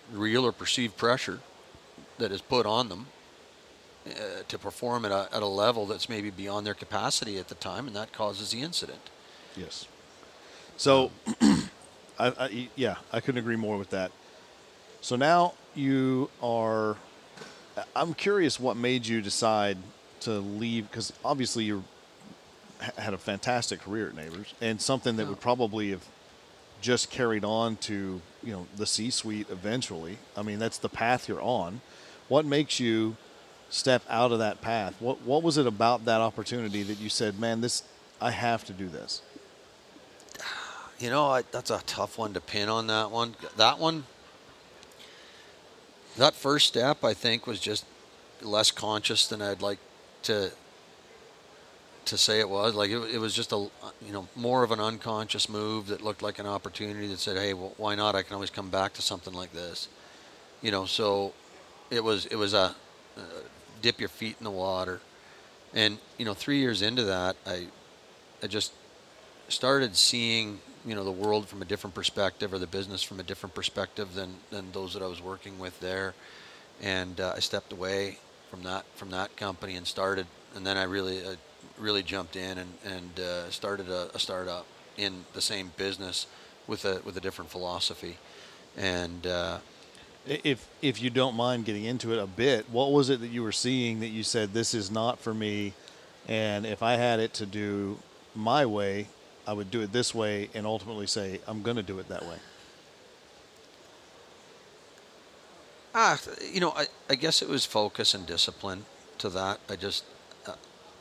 Speaker 2: real or perceived pressure that is put on them uh, to perform at a, at a level that's maybe beyond their capacity at the time, and that causes the incident.
Speaker 1: Yes. So, I, I, yeah, I couldn't agree more with that. So now you are, I'm curious what made you decide to leave, because obviously you had a fantastic career at Neighbors, and something that
Speaker 2: Yeah.
Speaker 1: would probably have just carried on to, you know, the C-suite eventually. I mean, that's the path you're on. What makes you step out of that path? What What was it about that opportunity that you said, man, this, I have to do this?
Speaker 2: You know, I, that's a tough one to pin on that one. That one, that first step, I think, was just less conscious than I'd like to to say it was. Like, it, it was just a, you know, more of an unconscious move that looked like an opportunity that said, hey, well, why not? I can always come back to something like this. You know, so it was, it was a, uh, dip your feet in the water. And, you know, three years into that, I, I just started seeing, you know, the world from a different perspective, or the business from a different perspective than, than those that I was working with there. And uh, I stepped away from that, from that company and started, and then I really, uh, really jumped in and, and uh, started a, a startup in the same business with a, with a different philosophy. And, uh,
Speaker 1: If if you don't mind getting into it a bit, what was it that you were seeing that you said, this is not for me, and if I had it to do my way, I would do it this way, and ultimately say, I'm going to do it that way?
Speaker 2: Ah, you know, I, I guess it was focus and discipline to that. I just, uh,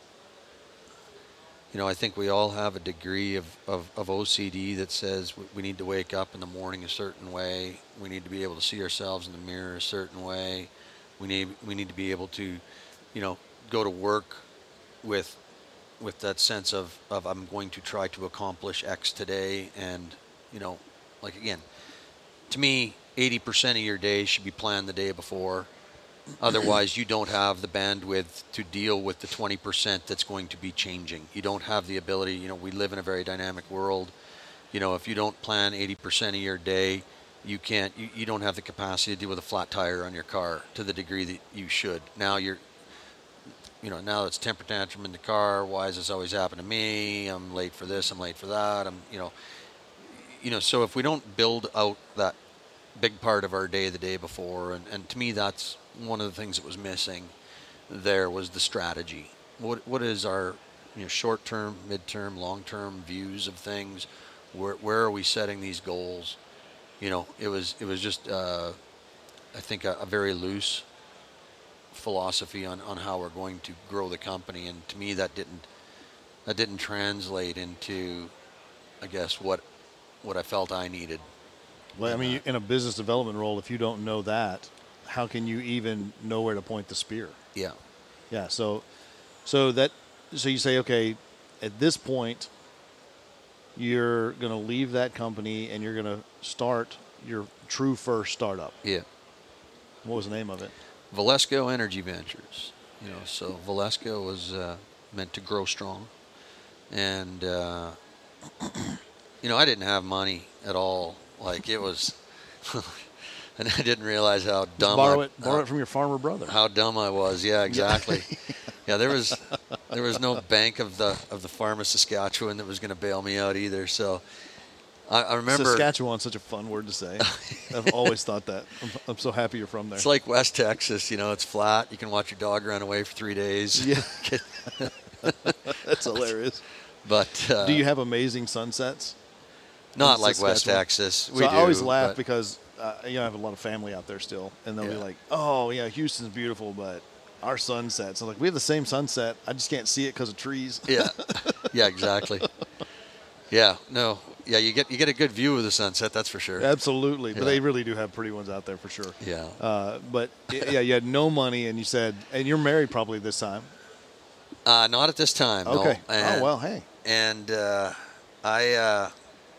Speaker 2: you know, I think we all have a degree of, of, of O C D that says we, we need to wake up in the morning a certain way. We need to be able to see ourselves in the mirror a certain way. We need we need to be able to, you know, go to work with with that sense of, of I'm going to try to accomplish X today. And, you know, like, again, to me, eighty percent of your day should be planned the day before. Otherwise, you don't have the bandwidth to deal with the twenty percent that's going to be changing. You don't have the ability. You know, we live in a very dynamic world. You know, if you don't plan eighty percent of your day, you can't, you, you don't have the capacity to deal with a flat tire on your car to the degree that you should. Now you're, you know, now it's temper tantrum in the car. Why does this always happen to me? I'm late for this. I'm late for that. I'm, you know, you know, so if we don't build out that big part of our day the day before, and, and to me, that's one of the things that was missing there, was the strategy. What what is our, you know, short term, mid term, long term views of things? Where where are we setting these goals? You know, it was it was just uh, I think a, a very loose philosophy on, on how we're going to grow the company, and to me that didn't that didn't translate into, I guess, what what I felt I needed.
Speaker 1: Well, I mean, you- in a business development role, if you don't know that, how can you even know where to point the spear?
Speaker 2: Yeah.
Speaker 1: Yeah. So, so that, so you say, okay, at this point, you're going to leave that company and you're going to start your true first startup.
Speaker 2: Yeah.
Speaker 1: What was the name of it?
Speaker 2: Valesco Energy Ventures. You know, so Valesco was uh, meant to grow strong, and uh, you know, I didn't have money at all. Like, it was, and I didn't realize how
Speaker 1: Just
Speaker 2: dumb.
Speaker 1: borrow
Speaker 2: I,
Speaker 1: it, borrow
Speaker 2: how,
Speaker 1: it from your farmer brother.
Speaker 2: How dumb I was. Yeah, exactly. Yeah, there was there was no bank of the of the farm of Saskatchewan that was going to bail me out either. So I, I remember
Speaker 1: Saskatchewan's such a fun word to say. I've always thought that. I'm, I'm so happy you're from there.
Speaker 2: It's like West Texas. You know, it's flat. You can watch your dog run away for three days.
Speaker 1: Yeah. That's hilarious.
Speaker 2: But uh,
Speaker 1: do you have amazing sunsets?
Speaker 2: Not
Speaker 1: in
Speaker 2: like West
Speaker 1: Saskatchewan?
Speaker 2: Texas. We
Speaker 1: So
Speaker 2: do,
Speaker 1: I always laugh
Speaker 2: but-
Speaker 1: because uh, you know, I have a lot of family out there still, and they'll be
Speaker 2: Yeah.
Speaker 1: like, "Oh yeah, Houston's beautiful, but our sunsets." I'm like, "We have the same sunset. I just can't see it because of trees."
Speaker 2: Yeah, yeah, exactly. Yeah, no, yeah, you get you get a good view of the sunset, that's for sure.
Speaker 1: Absolutely, but
Speaker 2: Yeah.
Speaker 1: they really do have pretty ones out there for sure.
Speaker 2: Yeah.
Speaker 1: Uh, but y- yeah, you had no money, and you said, and you're married probably this time.
Speaker 2: Uh, not at this time. no.
Speaker 1: Okay.
Speaker 2: And,
Speaker 1: oh well, hey.
Speaker 2: And uh, I uh,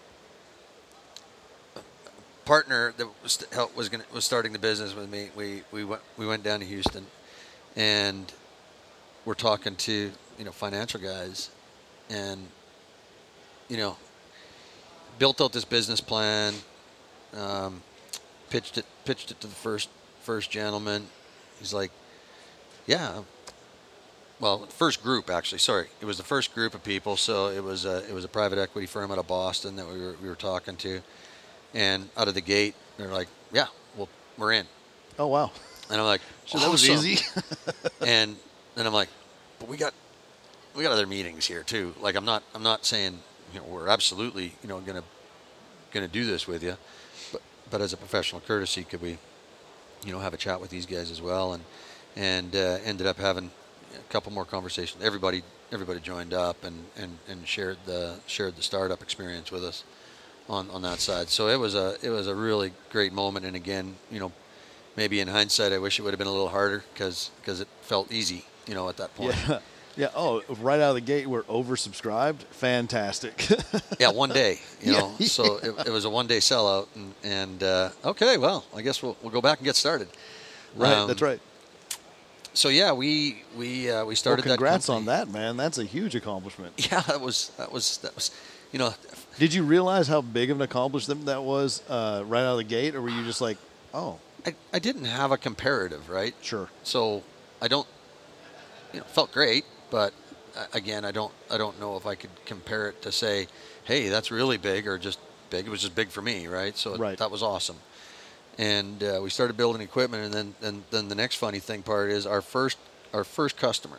Speaker 2: partner that was help was going was starting the business with me. We we went we went down to Houston, and we're talking to, you know, financial guys, and you know, built out this business plan, um, pitched it pitched it to the first first gentleman. He's like, yeah. Well, first group actually. Sorry, it was the first group of people. So it was a it was a private equity firm out of Boston that we were we were talking to, and out of the gate, they're like, yeah, well, we're in.
Speaker 1: Oh wow.
Speaker 2: And I'm like,
Speaker 1: so that was
Speaker 2: awesome.
Speaker 1: easy.
Speaker 2: and then I'm like, but we got we got other meetings here too. Like I'm not I'm not saying you know we're absolutely you know gonna gonna do this with you, but but as a professional courtesy, could we you know have a chat with these guys as well? And and uh, ended up having a couple more conversations. Everybody everybody joined up and, and, and shared the shared the startup experience with us on, on that side. So it was a it was a really great moment. And again, you know, maybe in hindsight, I wish it would have been a little harder because it felt easy, you know, at that point.
Speaker 1: Yeah. Yeah. Oh, right out of the gate, we're oversubscribed. Fantastic.
Speaker 2: Yeah, one day, you know.
Speaker 1: Yeah.
Speaker 2: So it, it was a one-day sellout, and, and uh, okay, well, I guess we'll we'll go back and get started.
Speaker 1: Right.
Speaker 2: Um,
Speaker 1: that's right.
Speaker 2: So yeah, we we uh, we started.
Speaker 1: Well, congrats
Speaker 2: that
Speaker 1: on that, man. That's a huge accomplishment.
Speaker 2: Yeah, that was that was that was, you know.
Speaker 1: Did you realize how big of an accomplishment that was uh, right out of the gate, or were you just like, oh?
Speaker 2: I, I didn't have a comparative, right?
Speaker 1: Sure.
Speaker 2: So I don't, you know, felt great, but uh, again, I don't I don't know if I could compare it to say, hey, that's really big or just big. It was just big for me, right? So
Speaker 1: right.
Speaker 2: that was awesome. And uh, we started building equipment, and then, then then the next funny thing part is our first our first customer,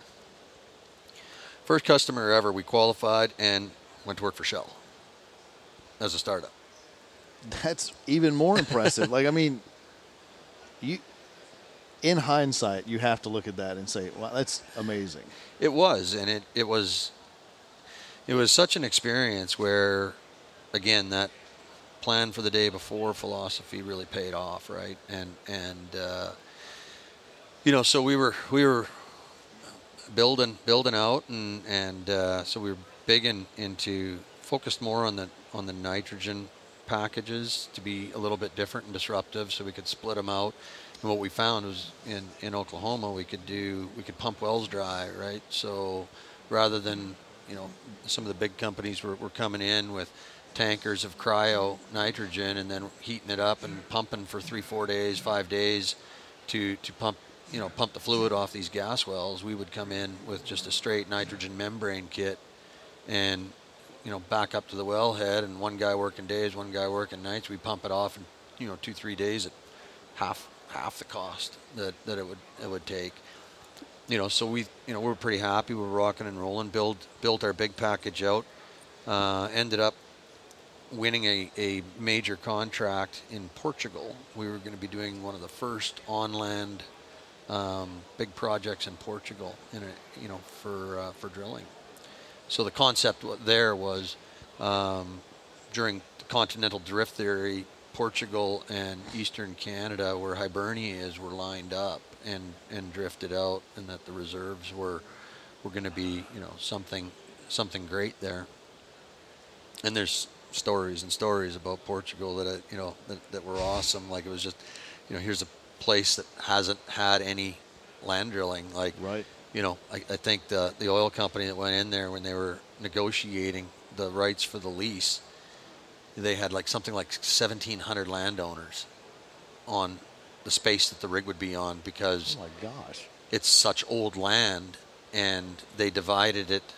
Speaker 2: first customer ever. We qualified and went to work for Shell as a startup.
Speaker 1: That's even more impressive. Like I mean, you in hindsight, you have to look at that and say, "Wow, that's amazing."
Speaker 2: It was, and it it was it was such an experience where, again, that plan for the day before philosophy really paid off, right? And and uh, you know, so we were we were building building out, and and uh, so we were big in, into focused more on the on the nitrogen packages to be a little bit different and disruptive, so we could split them out. And what we found was in in Oklahoma, we could do we could pump wells dry, right? So rather than you know some of the big companies were, were coming in with tankers of cryo nitrogen and then heating it up and pumping for three, four days, five days to, to pump, you know, pump the fluid off these gas wells. We would come in with just a straight nitrogen membrane kit and, you know, back up to the wellhead, and one guy working days, one guy working nights. We pump it off in, you know, two, three days at half, half the cost that, that it would, it would take. You know, so we, you know, we were pretty happy. We were rocking and rolling, build, built our big package out, uh, ended up winning a, a major contract in Portugal. We were going to be doing one of the first on-land um, big projects in Portugal, in a, you know, for uh, for drilling. So the concept there was um, during the continental drift theory, Portugal and eastern Canada, where Hibernia is, were lined up and, and drifted out, and that the reserves were were going to be, you know, something something great there. And there's stories and stories about Portugal that I, you know that, that were awesome. Like it was just, you know, here's a place that hasn't had any land drilling. Like,
Speaker 1: right.
Speaker 2: You know, I, I think the the oil company that went in there when they were negotiating the rights for the lease, they had like something like seventeen hundred landowners on the space that the rig would be on, because
Speaker 1: oh my gosh,
Speaker 2: it's such old land, and they divided it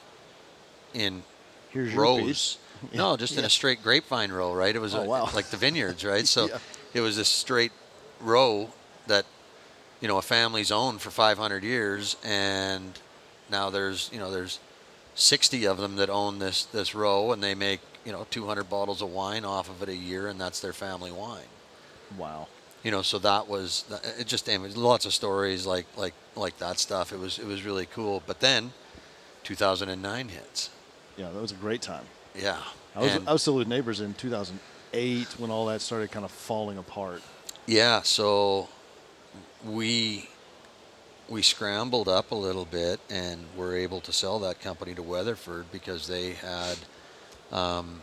Speaker 2: in
Speaker 1: here's your
Speaker 2: rows.
Speaker 1: piece.
Speaker 2: No, just
Speaker 1: yeah.
Speaker 2: in a straight grapevine row, right? It was
Speaker 1: oh,
Speaker 2: a,
Speaker 1: wow.
Speaker 2: like the vineyards, right? So
Speaker 1: yeah.
Speaker 2: it was this straight row that, you know, a family's owned for five hundred years, and now there's, you know, there's sixty of them that own this this row, and they make, you know, two hundred bottles of wine off of it a year, and that's their family wine.
Speaker 1: Wow.
Speaker 2: You know, so that was it. Just I mean, lots of stories like like like that stuff. It was it was really cool. But then, two thousand nine hits.
Speaker 1: Yeah, that was a great time.
Speaker 2: Yeah,
Speaker 1: I was
Speaker 2: and,
Speaker 1: I was still with Neighbors in two thousand eight when all that started kind of falling apart.
Speaker 2: Yeah, so we we scrambled up a little bit and were able to sell that company to Weatherford because they had um,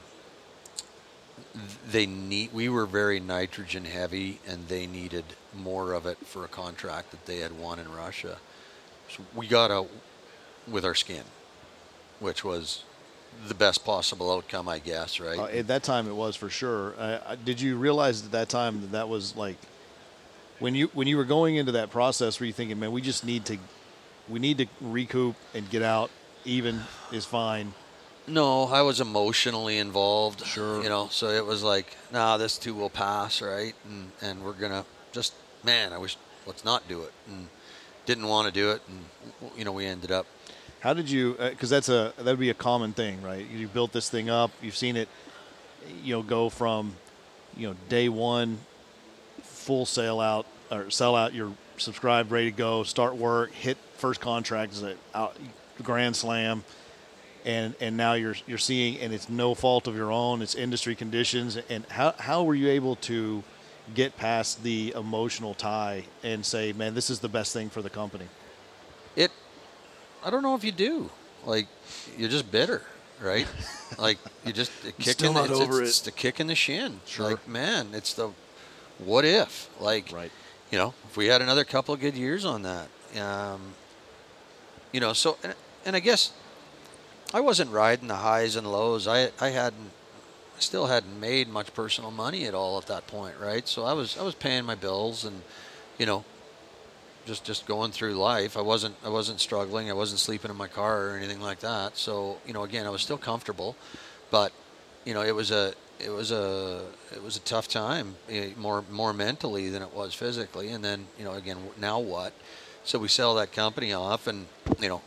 Speaker 2: they need we were very nitrogen heavy, and they needed more of it for a contract that they had won in Russia. So we got out with our skin, which was the best possible outcome, I guess, right?
Speaker 1: Uh, at that time, it was for sure. Uh, did you realize at that time that that was like when you when you were going into that process, were you thinking, man, we just need to we need to recoup and get out? Even is fine.
Speaker 2: No, I was emotionally involved.
Speaker 1: Sure.
Speaker 2: You know, so it was like, nah, this too will pass, right? And and we're gonna just, man, I wish let's not do it, and didn't want to do it, and you know, we ended up.
Speaker 1: How did you? Because uh, that's a that would be a common thing, right? You built this thing up. You've seen it, you know, go from, you know, day one, full sale out or sell out. You're subscribed, ready to go, start work, hit first contract is a out, grand slam, and and now you're you're seeing, and it's no fault of your own. It's industry conditions. And how how were you able to get past the emotional tie and say, man, this is the best thing for the company?
Speaker 2: It. I don't know if you do. Like, you're just bitter, right? Like, you just a kick
Speaker 1: still
Speaker 2: in
Speaker 1: not
Speaker 2: the, it's,
Speaker 1: over
Speaker 2: it's, it's
Speaker 1: it.
Speaker 2: the kick in the shin.
Speaker 1: Sure.
Speaker 2: Like, man, it's the what if? Like,
Speaker 1: Right.
Speaker 2: you know, if we had another couple of good years on that, um, you know. So, and, and I guess I wasn't riding the highs and lows. I I hadn't, I still hadn't made much personal money at all at that point, right? So I was I was paying my bills and, you know. Just, just going through life. I wasn't I wasn't struggling. I wasn't sleeping in my car or anything like that. So, you know, again, I was still comfortable, but, you know, it was a it was a it was a tough time, more more mentally than it was physically. And then, you know, again, now what? So we sell that company off, and, you know,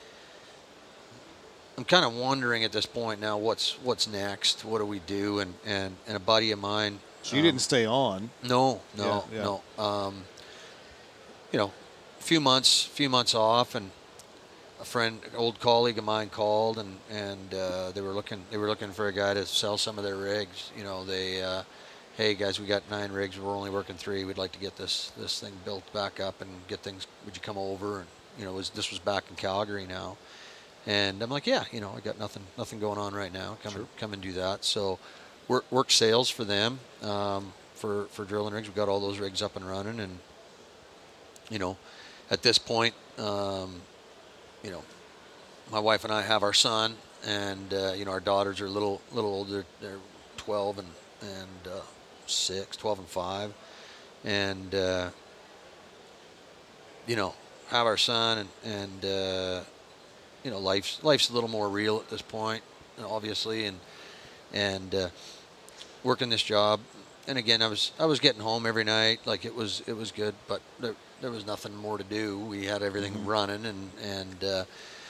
Speaker 2: I'm kind of wondering at this point now, what's what's next? What do we do? And and, and a buddy of mine.
Speaker 1: So you
Speaker 2: um,
Speaker 1: didn't stay on.
Speaker 2: No, no,
Speaker 1: Yeah, yeah.
Speaker 2: no. Um, you know, a few months, few months off, and a friend, an old colleague of mine called, and and uh, they were looking, they were looking for a guy to sell some of their rigs. You know, they, uh, hey guys, we got nine rigs, we're only working three. We'd like to get this this thing built back up and get things. Would you come over? And you know, it was this was back in Calgary now, and I'm like, yeah, you know, I got nothing nothing going on right now. Come
Speaker 1: Sure.
Speaker 2: and come and do that. So, work work sales for them, um, for for drilling rigs. We got all those rigs up and running, and you know, at this point, um, you know, my wife and I have our son, and uh, you know, our daughters are a little little older. They're twelve and and uh, six, twelve and five, and uh, you know, have our son, and and uh, you know, life's life's a little more real at this point, obviously, and and uh, working this job. And again, I was I was getting home every night, like it was it was good, but there there was nothing more to do. We had everything mm-hmm. running, and and uh,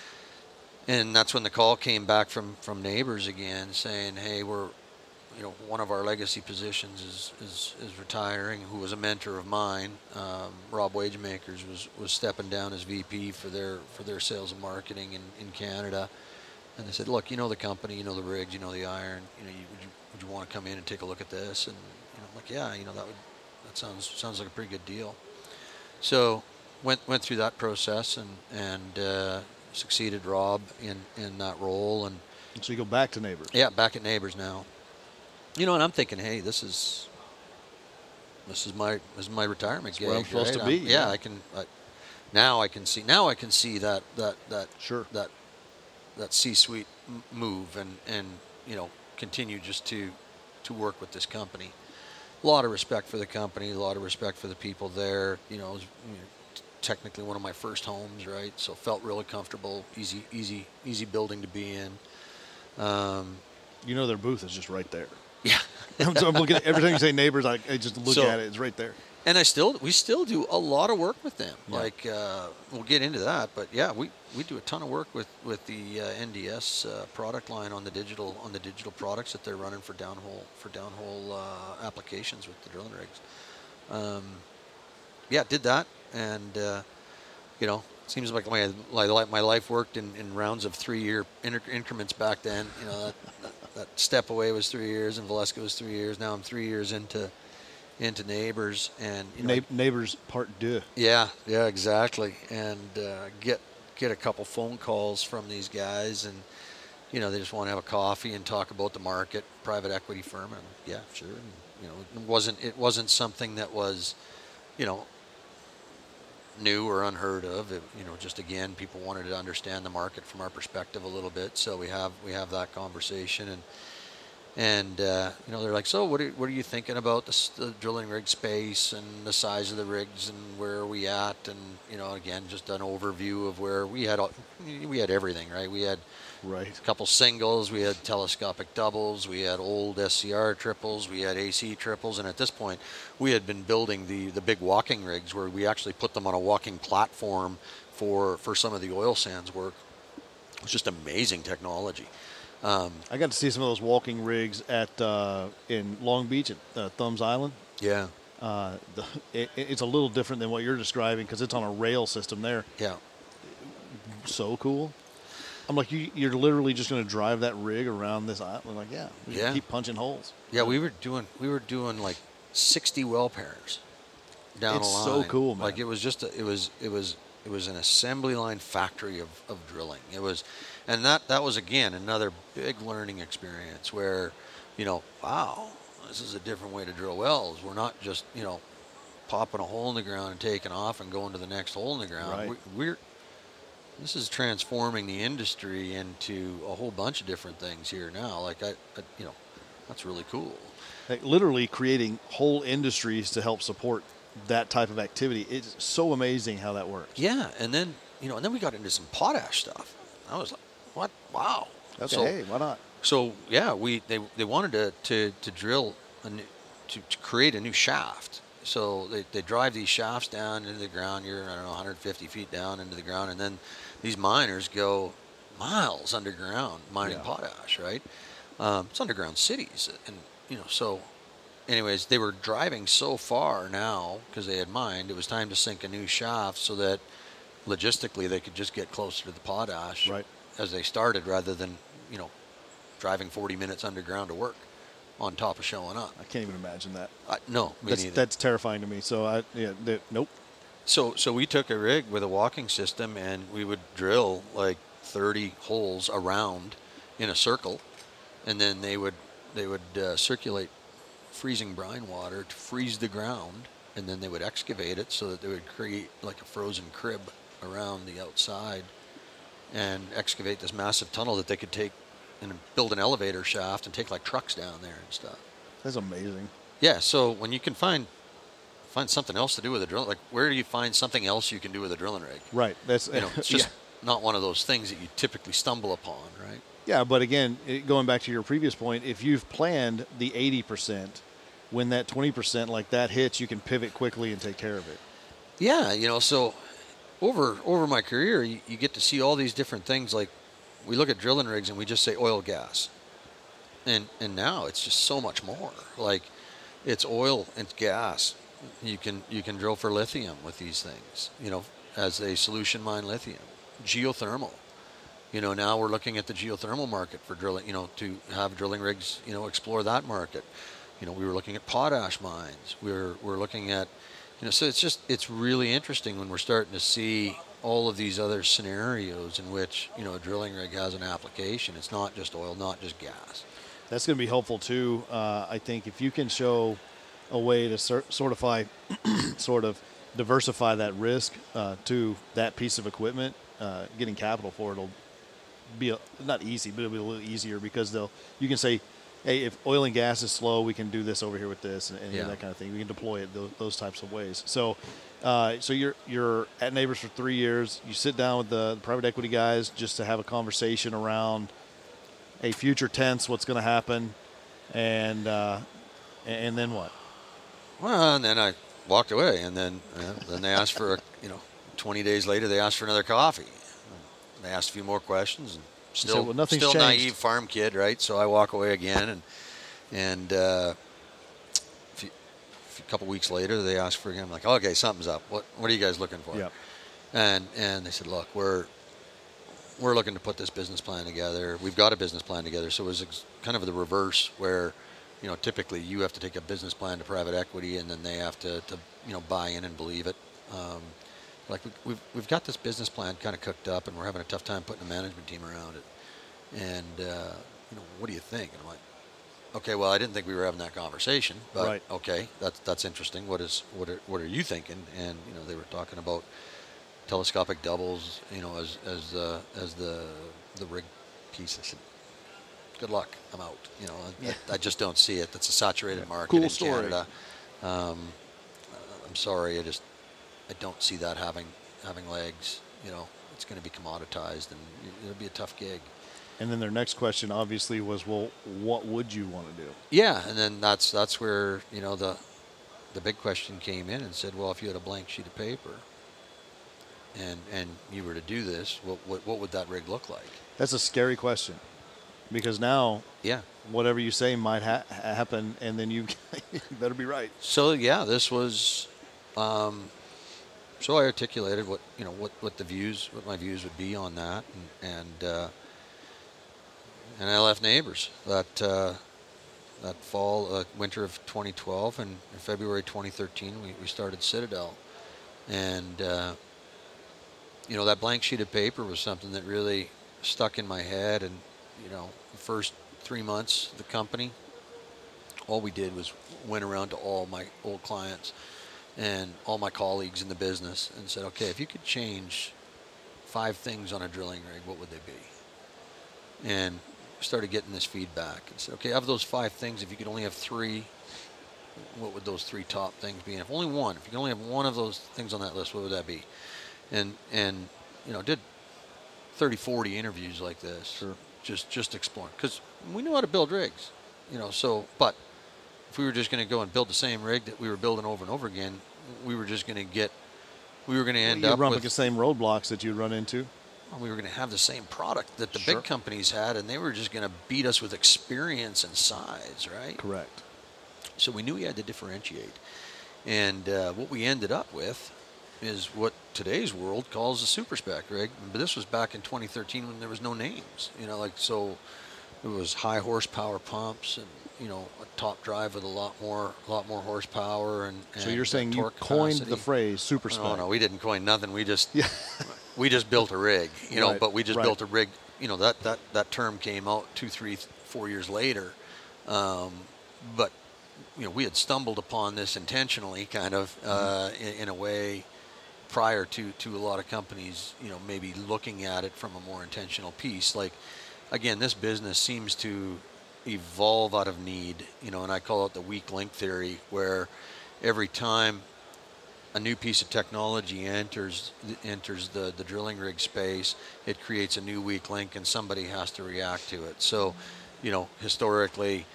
Speaker 2: and that's when the call came back from, from neighbors again, saying, hey, we're, you know, one of our legacy positions is is, is retiring. Who was a mentor of mine, um, Rob Wagemakers, was was stepping down as V P for their for their sales and marketing in, in Canada. And they said, look, you know the company, you know the rigs, you know the iron, you know, you, would you would you want to come in and take a look at this? And you know, I'm like, yeah, you know, that would that sounds sounds like a pretty good deal. So went went through that process, and and uh, succeeded Rob in, in that role. And
Speaker 1: so you go back to Neighbors.
Speaker 2: Yeah, back at Neighbors now. You know, and I'm thinking, hey, this is this is my this is my retirement gig.
Speaker 1: Where I'm supposed
Speaker 2: right?
Speaker 1: to be.
Speaker 2: I'm, yeah,
Speaker 1: yeah,
Speaker 2: I can. I, now I can see. Now I can see that that that
Speaker 1: sure
Speaker 2: that that C-suite m- move, and and you know, continue just to to work with this company. A lot of respect for the company, a lot of respect for the people there. You know, it was, you know, t- technically one of my first homes, right? So felt really comfortable, easy, easy, easy building to be in. Um,
Speaker 1: you know, their booth is just right there.
Speaker 2: Yeah.
Speaker 1: So I'm looking at every time you say Neighbors, I, I just look
Speaker 2: So-
Speaker 1: at it. It's right there.
Speaker 2: And I still, we still do a lot of work with them.
Speaker 1: Yeah.
Speaker 2: Like, uh, we'll get into that, but yeah, we, we do a ton of work with with the uh, N D S uh, product line on the digital on the digital products that they're running for downhole for downhole uh, applications with the drilling rigs. Um, yeah, did that, and uh, you know, it seems like my my my life worked in, in rounds of three year increments back then. You know, that, that, that step away was three years, and Valeska was three years. Now I'm three years into. into Neighbors, and you know,
Speaker 1: Na- Neighbors Part Deux.
Speaker 2: yeah, yeah, exactly, and uh, get get a couple phone calls from these guys, and you know, they just want to have a coffee and talk about the market, private equity firm, and yeah, sure, and, you know, it wasn't it wasn't something that was, you know, new or unheard of. It, you know, just again, people wanted to understand the market from our perspective a little bit, so we have we have that conversation, and And uh, you know, they're like, so what are, what are you thinking about the, s- the drilling rig space and the size of the rigs and where are we at? And you know, again, just an overview of where we had all, we had everything, right? We had
Speaker 1: Right.
Speaker 2: a couple singles, we had telescopic doubles, we had old S C R triples, we had A C triples, and at this point, we had been building the the big walking rigs where we actually put them on a walking platform for for some of the oil sands work. It was just amazing technology. Um,
Speaker 1: I got to see some of those walking rigs at uh, in Long Beach at uh, Thumbs Island.
Speaker 2: yeah,
Speaker 1: Uh, the, it, it's a little different than what you're describing because it's on a rail system there.
Speaker 2: yeah.
Speaker 1: So cool. I'm like, you, you're literally just going to drive that rig around this island. I'm like, yeah, we
Speaker 2: Yeah.
Speaker 1: keep punching holes.
Speaker 2: Yeah, we were doing we were doing like sixty well pairs down
Speaker 1: It's
Speaker 2: a line.
Speaker 1: so cool, man.
Speaker 2: Like it was just a, it was it was it was an assembly line factory of, of drilling. It was, and that that was again another big learning experience where, you know, wow, this is a different way to drill wells. We're not just, you know, popping a hole in the ground and taking off and going to the next hole in the ground.
Speaker 1: Right.
Speaker 2: We, we're this is transforming the industry into a whole bunch of different things here now. Like I, I you know, that's really cool.
Speaker 1: Like literally creating whole industries to help support that type of activity. It's so amazing how that works.
Speaker 2: Yeah, and then you know, and then we got into some potash stuff. I was like, what? Wow.
Speaker 1: Okay,
Speaker 2: So,
Speaker 1: hey, why not?
Speaker 2: so yeah, we they they wanted to to, to drill a new, to, to create a new shaft. So they, they drive these shafts down into the ground. You're I don't know one hundred fifty feet down into the ground, and then these miners go miles underground mining
Speaker 1: Yeah.
Speaker 2: potash. Right? Um, it's underground cities, and you know so. Anyways, they were driving so far now because they had mined. It was time to sink a new shaft so that logistically they could just get closer to the potash
Speaker 1: Right.
Speaker 2: as they started, rather than you know driving forty minutes underground to work on top of showing up.
Speaker 1: I can't even imagine that.
Speaker 2: Uh, no, me
Speaker 1: That's
Speaker 2: neither.
Speaker 1: that's terrifying to me. So I yeah, that, nope.
Speaker 2: So so we took a rig with a walking system and we would drill like thirty holes around in a circle, and then they would they would uh, circulate freezing brine water to freeze the ground, and then they would excavate it so that they would create like a frozen crib around the outside and excavate this massive tunnel that they could take and build an elevator shaft and take like trucks down there and stuff.
Speaker 1: That's amazing.
Speaker 2: Yeah, so when you can find find something else to do with a drill, like where do you find something else you can do with a drilling rig?
Speaker 1: Right. That's
Speaker 2: You know, it's just
Speaker 1: yeah.
Speaker 2: not one of those things that you typically stumble upon, right?
Speaker 1: Yeah, but again, it, going back to your previous point, if you've planned the eighty percent, when that twenty percent like that hits, you can pivot quickly and take care of it.
Speaker 2: Yeah, you know, so over over my career, you, you get to see all these different things. Like we look at drilling rigs and we just say oil, gas, and and now it's just so much more. Like it's oil and gas. You can you can drill for lithium with these things. You know, as a solution mine lithium, geothermal. You know, now we're looking at the geothermal market for drilling. You know, to have drilling rigs, you know, explore that market. You know, we were looking at potash mines. We're we're looking at, you know, so it's just it's really interesting when we're starting to see all of these other scenarios in which, you know, a drilling rig has an application. It's not just oil, not just gas.
Speaker 1: That's going to be helpful too. Uh, I think if you can show a way to cer- sortify, sort of diversify that risk uh, to that piece of equipment, uh, getting capital for it will be a, not easy, but it'll be a little easier because they'll you can say, hey, if oil and gas is slow, we can do this over here with this and, and
Speaker 2: Yeah.
Speaker 1: that kind of thing. We can deploy it those, those types of ways. So, uh, so you're you're at Neighbors for three years. You sit down with the, the private equity guys just to have a conversation around a future tense, what's going to happen, and uh, and then what?
Speaker 2: Well, and then I walked away, and then uh, then they asked for a, you know, twenty days later they asked for another coffee. They asked a few more questions, and still
Speaker 1: said, "Well, nothing's
Speaker 2: still
Speaker 1: changed."
Speaker 2: naive farm kid, right? So I walk away again, and and uh, a, few, a couple weeks later they asked for again. I'm like, okay, something's up. What what are you guys looking for?
Speaker 1: Yep.
Speaker 2: And and they said, look, we're we're looking to put this business plan together. We've got a business plan together. So it was ex- kind of the reverse where, you know, typically you have to take a business plan to private equity and then they have to, to you know, buy in and believe it. Um, like we, we've, we've got this business plan kind of cooked up and we're having a tough time putting a management team around it. And, uh, you know, what do you think? And I'm like, okay, well, I didn't think we were having that conversation, but
Speaker 1: Right.
Speaker 2: okay, that's, that's interesting. What is, what are, what are you thinking? And, you know, they were talking about telescopic doubles, you know, as as uh, as the the rig piece. I said, good luck. I'm out. You know, yeah. I, I just don't see it. That's a saturated yeah. market
Speaker 1: cool
Speaker 2: in
Speaker 1: story.
Speaker 2: Canada. Um, I'm sorry, I just I don't see that having having legs. You know, it's going to be commoditized, and it'll be a tough gig.
Speaker 1: And then their next question obviously was, well, what would you want to do?
Speaker 2: Yeah, and then that's that's where, you know, the the big question came in and said, well, if you had a blank sheet of paper and and you were to do this, what what, what would that rig look like?
Speaker 1: That's a scary question, because now,
Speaker 2: yeah,
Speaker 1: whatever you say might ha- happen, and then you, you better be right.
Speaker 2: So yeah, this was. Um, so I articulated what you know what, what the views, what my views would be on that, and and, uh, and I left Neighbors that uh, that fall, uh, winter of twenty twelve, and in February twenty thirteen we, we started Citadel, and uh, you know that blank sheet of paper was something that really stuck in my head, and you know the first three months of the company, all we did was went around to all my old clients and all my colleagues in the business and said, okay, if you could change five things on a drilling rig, what would they be? And started getting this feedback and said, okay, of those five things, if you could only have three, what would those three top things be? And if only one, if you could only have one of those things on that list, what would that be? And, and you know, did thirty, forty interviews like this,
Speaker 1: sure.
Speaker 2: just, just exploring, because we knew how to build rigs, you know, so, but if we were just going to go and build the same rig that we were building over and over again, we were just going to get, we were going to end
Speaker 1: well,
Speaker 2: up
Speaker 1: run
Speaker 2: with
Speaker 1: the same roadblocks that you'd run into.
Speaker 2: We were going to have the same product that the
Speaker 1: sure.
Speaker 2: big companies had, and they were just going to beat us with experience and size, right?
Speaker 1: Correct.
Speaker 2: So we knew we had to differentiate. And uh, what we ended up with is what today's world calls a super spec rig. But this was back in twenty thirteen when there was no names. You know, like, so it was high horsepower pumps and, you know, a top drive with a lot more, a lot more horsepower and. and
Speaker 1: so you're saying you
Speaker 2: coined
Speaker 1: capacity. The phrase super spec?
Speaker 2: No, no, we didn't coin nothing. We just, yeah. we just built a rig, you know.
Speaker 1: Right.
Speaker 2: But we just
Speaker 1: right.
Speaker 2: built a rig. You know, that that that term came out two, three, four years later. Um, but you know, we had stumbled upon this intentionally, kind of uh, mm-hmm. in, in a way, prior to to a lot of companies, you know, maybe looking at it from a more intentional piece. Like, again, this business seems to evolve out of need, you know, and I call it the weak link theory, where every time a new piece of technology enters enters the, the drilling rig space, it creates a new weak link and somebody has to react to it. So, you know, historically,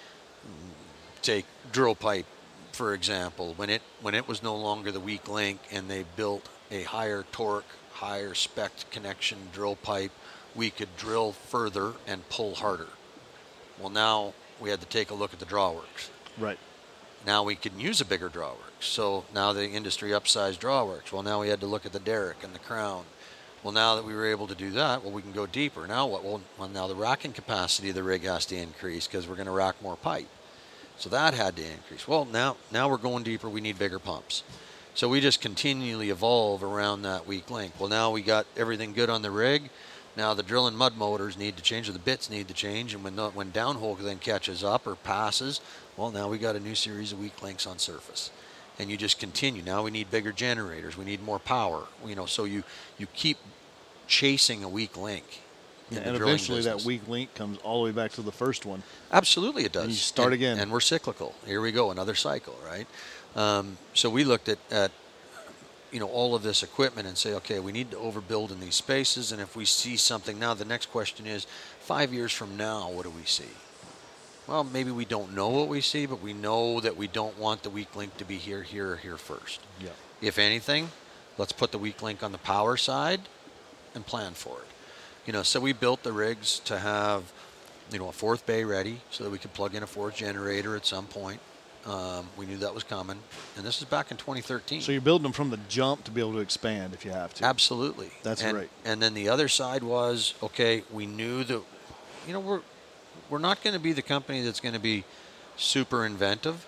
Speaker 2: take drill pipe, for example, when it when it was no longer the weak link and they built a higher torque, higher spec connection drill pipe, we could drill further and pull harder. Well, now we had to take a look at the drawworks.
Speaker 1: Right.
Speaker 2: Now we can use a bigger drawworks. So now the industry upsized drawworks. Well, now we had to look at the derrick and the crown. Well, now that we were able to do that, well, we can go deeper. Now what? Well, well now the racking capacity of the rig has to increase because we're going to rack more pipe. So that had to increase. Well, now now we're going deeper. We need bigger pumps. So we just continually evolve around that weak link. Well, now we got everything good on the rig. Now the drill and mud motors need to change, or the bits need to change, and when the, when downhole then catches up or passes, well, now we got a new series of weak links on surface, and you just continue. Now we need bigger generators, we need more power, you know. So you you keep chasing a weak link,
Speaker 1: yeah, and eventually business. That weak link comes all the way back to the first one.
Speaker 2: Absolutely, it does.
Speaker 1: And you start
Speaker 2: and,
Speaker 1: again,
Speaker 2: and we're cyclical. Here we go, another cycle, right? Um, so we looked at at. you know, all of this equipment and say, okay, we need to overbuild in these spaces. And if we see something now, the next question is, five years from now, what do we see? Well, maybe we don't know what we see, but we know that we don't want the weak link to be here, here, or here first.
Speaker 1: Yeah.
Speaker 2: If anything, let's put the weak link on the power side and plan for it. You know, so we built the rigs to have, you know, a fourth bay ready so that we could plug in a fourth generator at some point. Um, we knew that was coming, and this is back in twenty thirteen.
Speaker 1: So you're building them from the jump to be able to expand if you have to.
Speaker 2: Absolutely.
Speaker 1: That's
Speaker 2: and,
Speaker 1: great.
Speaker 2: And then the other side was, okay, we knew that, you know, we're we're not going to be the company that's going to be super inventive,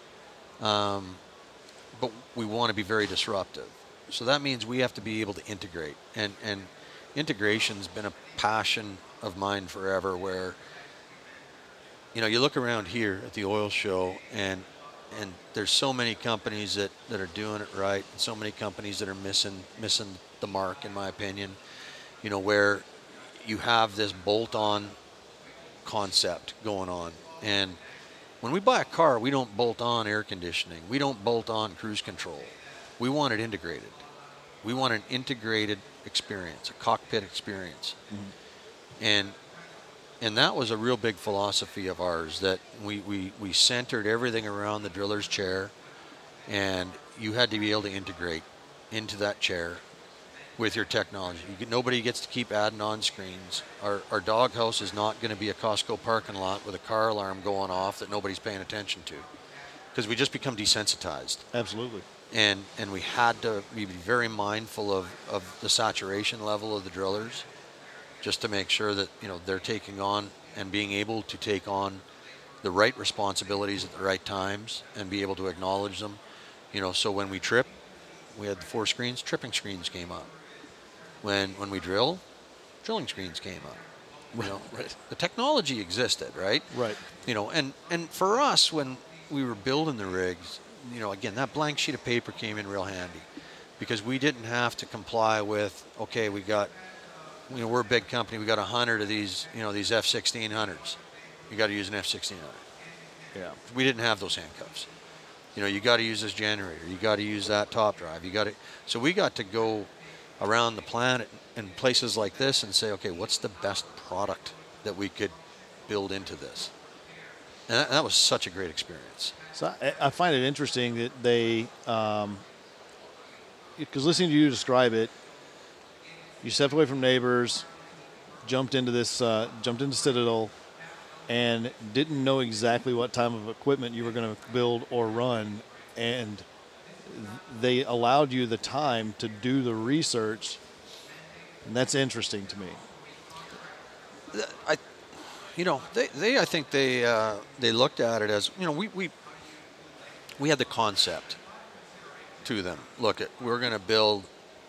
Speaker 2: um, but we want to be very disruptive. So that means we have to be able to integrate, and and integration's been a passion of mine forever. Where, you know, you look around here at the oil show, and And there's so many companies that, that are doing it right, and so many companies that are missing missing the mark, in my opinion. You know, where you have this bolt-on concept going on. And when we buy a car, we don't bolt on air conditioning. We don't bolt on cruise control. We want it integrated. We want an integrated experience, a cockpit experience. Mm-hmm. And and that was a real big philosophy of ours, that we, we, we centered everything around the driller's chair, and you had to be able to integrate into that chair with your technology. You get, nobody gets to keep adding on screens. Our, our doghouse is not going to be a Costco parking lot with a car alarm going off that nobody's paying attention to, because we just become desensitized.
Speaker 1: Absolutely.
Speaker 2: And and we had to be very mindful of, of the saturation level of the drillers, just to make sure that, you know, they're taking on and being able to take on the right responsibilities at the right times and be able to acknowledge them. You know, so when we trip, we had the four screens, tripping screens came up. When when we drill, drilling screens came up. You know,
Speaker 1: right.
Speaker 2: The technology existed, right?
Speaker 1: Right.
Speaker 2: You know, and, and for us, when we were building the rigs, you know, again, that blank sheet of paper came in real handy, because we didn't have to comply with, okay, we got, you know, we're a big company, we got a hundred of these, you know, these F sixteen hundreds. You got to use an F sixteen hundred.
Speaker 1: Yeah.
Speaker 2: We didn't have those handcuffs. You know, you got to use this generator. You got to use that top drive. You got to. So we got to go around the planet in places like this and say, okay, what's the best product that we could build into this? And that, that was such a great experience.
Speaker 1: So I, I find it interesting that they, um, because listening to you describe it, you stepped away from Neighbors, jumped into this, uh, jumped into Citadel, and didn't know exactly what type of equipment you were going to build or run, and they allowed you the time to do the research, and that's interesting to me.
Speaker 2: I, you know, they, they I think they uh, they looked at it as, you know, we we we had the concept to them. Look, at we're going to build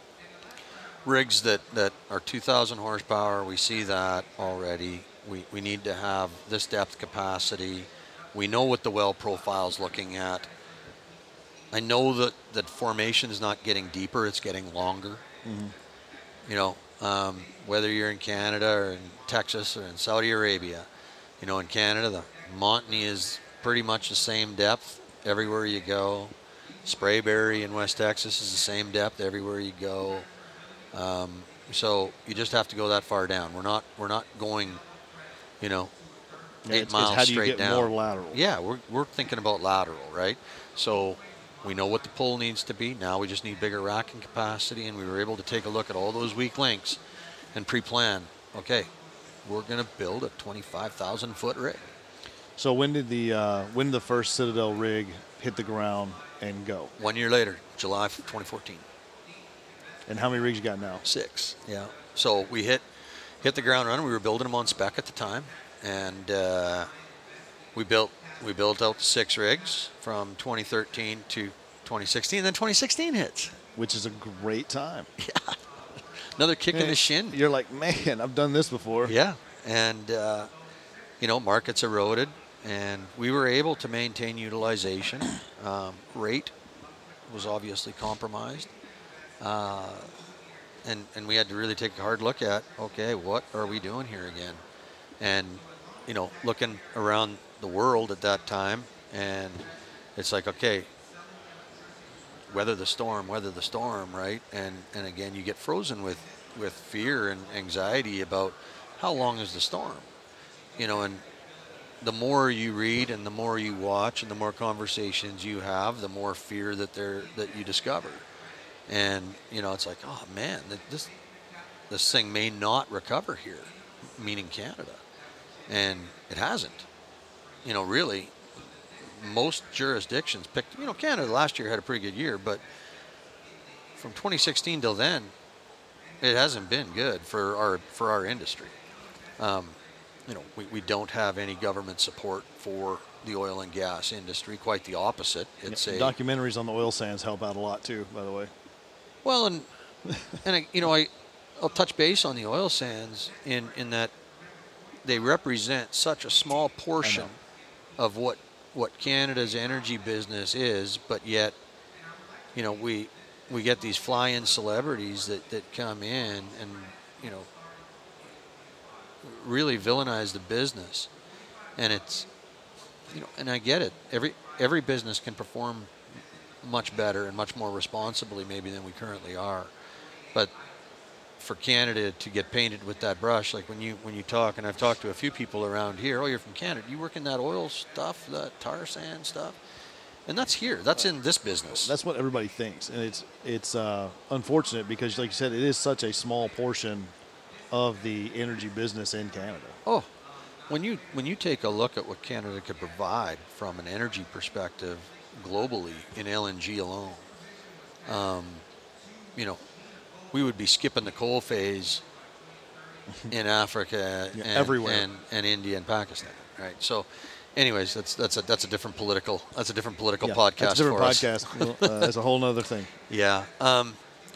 Speaker 2: rigs that, that are two thousand horsepower. We see that already. We we need to have this depth capacity. We know what the well profile is looking at. I know that that formation is not getting deeper; it's getting longer. Mm-hmm. You know, um, whether you're in Canada or in Texas or in Saudi Arabia, you know, in Canada the Montney is pretty much the same depth everywhere you go. Sprayberry in West Texas is the same depth everywhere you go. Um, so you just have to go that far down. We're not we're not going, you know,
Speaker 1: yeah,
Speaker 2: eight
Speaker 1: it's,
Speaker 2: miles
Speaker 1: it's how do you
Speaker 2: straight
Speaker 1: get
Speaker 2: down.
Speaker 1: more lateral?
Speaker 2: Yeah, we're we're thinking about lateral, right? So we know what the pull needs to be. Now we just need bigger racking capacity, and we were able to take a look at all those weak links and pre-plan. Okay, we're going to build a twenty-five thousand foot rig.
Speaker 1: So when did the uh, when did the first Citadel rig hit the ground and go?
Speaker 2: One year later, July twenty fourteen.
Speaker 1: And how many rigs you got now?
Speaker 2: Six. Yeah. So we hit hit the ground running. We were building them on spec at the time, and uh, we built we built out the six rigs from twenty thirteen to twenty sixteen. And then twenty sixteen hits,
Speaker 1: which is a great time.
Speaker 2: Yeah. Another kick in the shin.
Speaker 1: You're like, man, I've done this before.
Speaker 2: Yeah. And uh, you know, markets eroded, and we were able to maintain utilization. Um, rate was obviously compromised. Uh, and, and we had to really take a hard look at, okay, what are we doing here again? And, you know, looking around the world at that time, and it's like, okay, weather the storm, weather the storm, right? And and again, you get frozen with, with fear and anxiety about how long is the storm? You know, and the more you read and the more you watch and the more conversations you have, the more fear that there that you discover. And, you know, it's like, oh, man, this this thing may not recover here, meaning Canada. And it hasn't. You know, really, most jurisdictions picked, you know, Canada last year had a pretty good year, but from twenty sixteen till then, it hasn't been good for our for our industry. Um, you know, we, we don't have any government support for the oil and gas industry. Quite the opposite. It's
Speaker 1: yeah,
Speaker 2: a
Speaker 1: documentaries on the oil sands help out a lot too, by the way.
Speaker 2: Well, and and I, you know, I I'll touch base on the oil sands in in that they represent such a small portion of what what Canada's energy business is, but yet, you know, we we get these fly-in celebrities that, that come in, and, you know, really villainize the business. And it's, you know, and I get it. Every every business can perform much better and much more responsibly maybe than we currently are. But for Canada to get painted with that brush, like when you when you talk, and I've talked to a few people around here, oh, you're from Canada, you work in that oil stuff, that tar sand stuff, and that's here, that's in this business.
Speaker 1: That's what everybody thinks, and it's it's uh, unfortunate because, like you said, it is such a small portion of the energy business in Canada.
Speaker 2: Oh, when you when you take a look at what Canada could provide from an energy perspective globally in L N G alone, um, you know, we would be skipping the coal phase in Africa
Speaker 1: Yeah,
Speaker 2: and,
Speaker 1: everywhere.
Speaker 2: and and India and Pakistan, right? So, anyways, that's that's a that's a different political that's a different political
Speaker 1: Yeah,
Speaker 2: podcast
Speaker 1: that's a different
Speaker 2: for us.
Speaker 1: podcast. Well, uh, that's a whole other thing.
Speaker 2: Yeah. Um,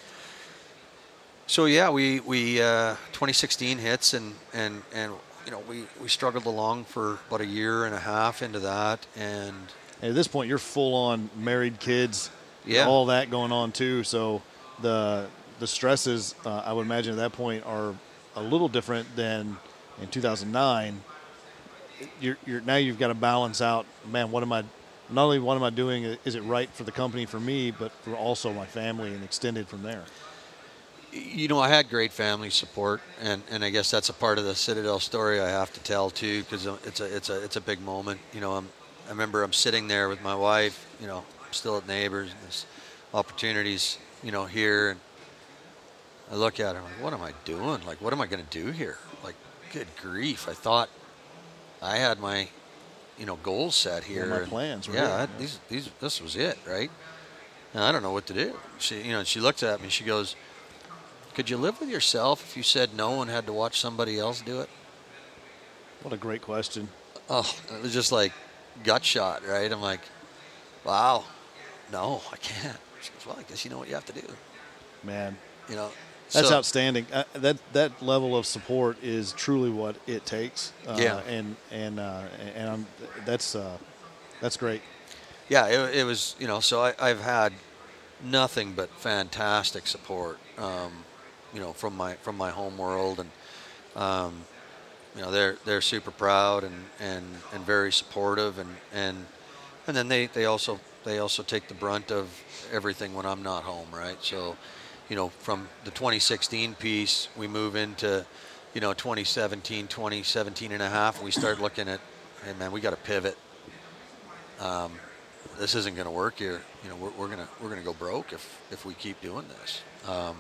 Speaker 2: so yeah, we we uh, twenty sixteen hits and and and you know we we struggled along for about a year and a half into that, and
Speaker 1: And at this point, you're full on married, kids,
Speaker 2: Yeah.
Speaker 1: all that going on too. So the the stresses, uh, I would imagine at that point, are a little different than in two thousand nine. You're, you're now you've got to balance out. Man, what am I? Not only what am I doing? Is it right for the company, for me, but for also my family and extended from there.
Speaker 2: you know, I had great family support, and, and I guess that's a part of the Citadel story I have to tell too, because it's a it's a it's a big moment. You know, I'm I remember I'm sitting there with my wife. You know, still at Neighbors, and there's opportunities. You know, here, and I look at her, I'm like, what am I doing? Like, what am I going to do here? Like, good grief! I thought I had my, you know, goals set here.
Speaker 1: my
Speaker 2: and
Speaker 1: plans, right?
Speaker 2: Yeah, I, these these this was it, right? And I don't know what to do. She, you know, she looked at me. She goes, "Could you live with yourself if you said no and had to watch somebody else do it?"
Speaker 1: What a great question.
Speaker 2: Oh, it was just like gut shot, right? I'm like, wow, no, I can't. She goes, well, I guess you know what you have to do.
Speaker 1: Man,
Speaker 2: You know,
Speaker 1: that's
Speaker 2: so,
Speaker 1: outstanding. Uh, that that level of support is truly what it takes. Uh,
Speaker 2: Yeah.
Speaker 1: and and uh, and I'm, that's uh, that's great.
Speaker 2: Yeah, it, it was, you know, so I, I've had nothing but fantastic support, um, you know, from my from my home world, and um, you know, they're they're super proud and, and, and very supportive, and, and and then they, they also they also take the brunt of everything when I'm not home, right? So, you know, from the twenty sixteen piece, we move into, you know, twenty seventeen, twenty seventeen and a half, and we start looking at, hey man, we got to pivot. Um, this isn't going to work here. You know, we're, we're gonna we're gonna go broke if if we keep doing this. Um,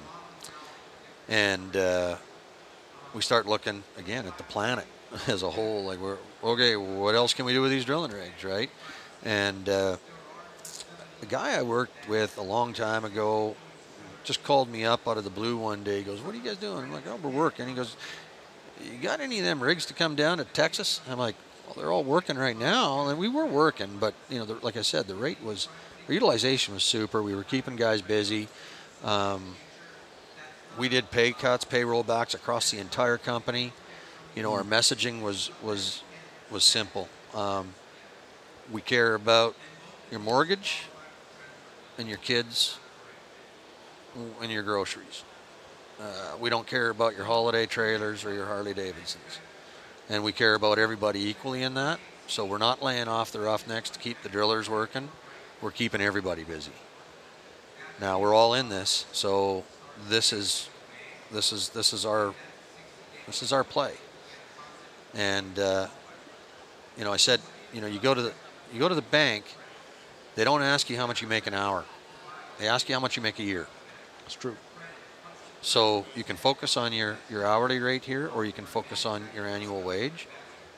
Speaker 2: and uh, we start looking again at the planet as a whole. Like, we're okay. What else can we do with these drilling rigs, right? And uh, the guy I worked with a long time ago just called me up out of the blue one day. He goes, "What are you guys doing?" I'm like, "Oh, we're working." He goes, "You got any of them rigs to come down to Texas?" I'm like, well, they're all working right now. And we were working, but, you know, the, like I said, the rate was, our utilization was super. We were keeping guys busy. Um, we did pay cuts, pay rollbacks across the entire company. You know, our messaging was was was simple. Um, we care about your mortgage and your kids and your groceries. Uh, we don't care about your holiday trailers or your Harley Davidsons. And we care about everybody equally in that. So we're not laying off the roughnecks to keep the drillers working. We're keeping everybody busy. Now we're all in this, so this is this is this is our this is our play. And uh, you know, I said, you know, you go to the you go to the bank, they don't ask you how much you make an hour. They ask you how much you make a year.
Speaker 1: It's true.
Speaker 2: So you can focus on your, your hourly rate here, or you can focus on your annual wage.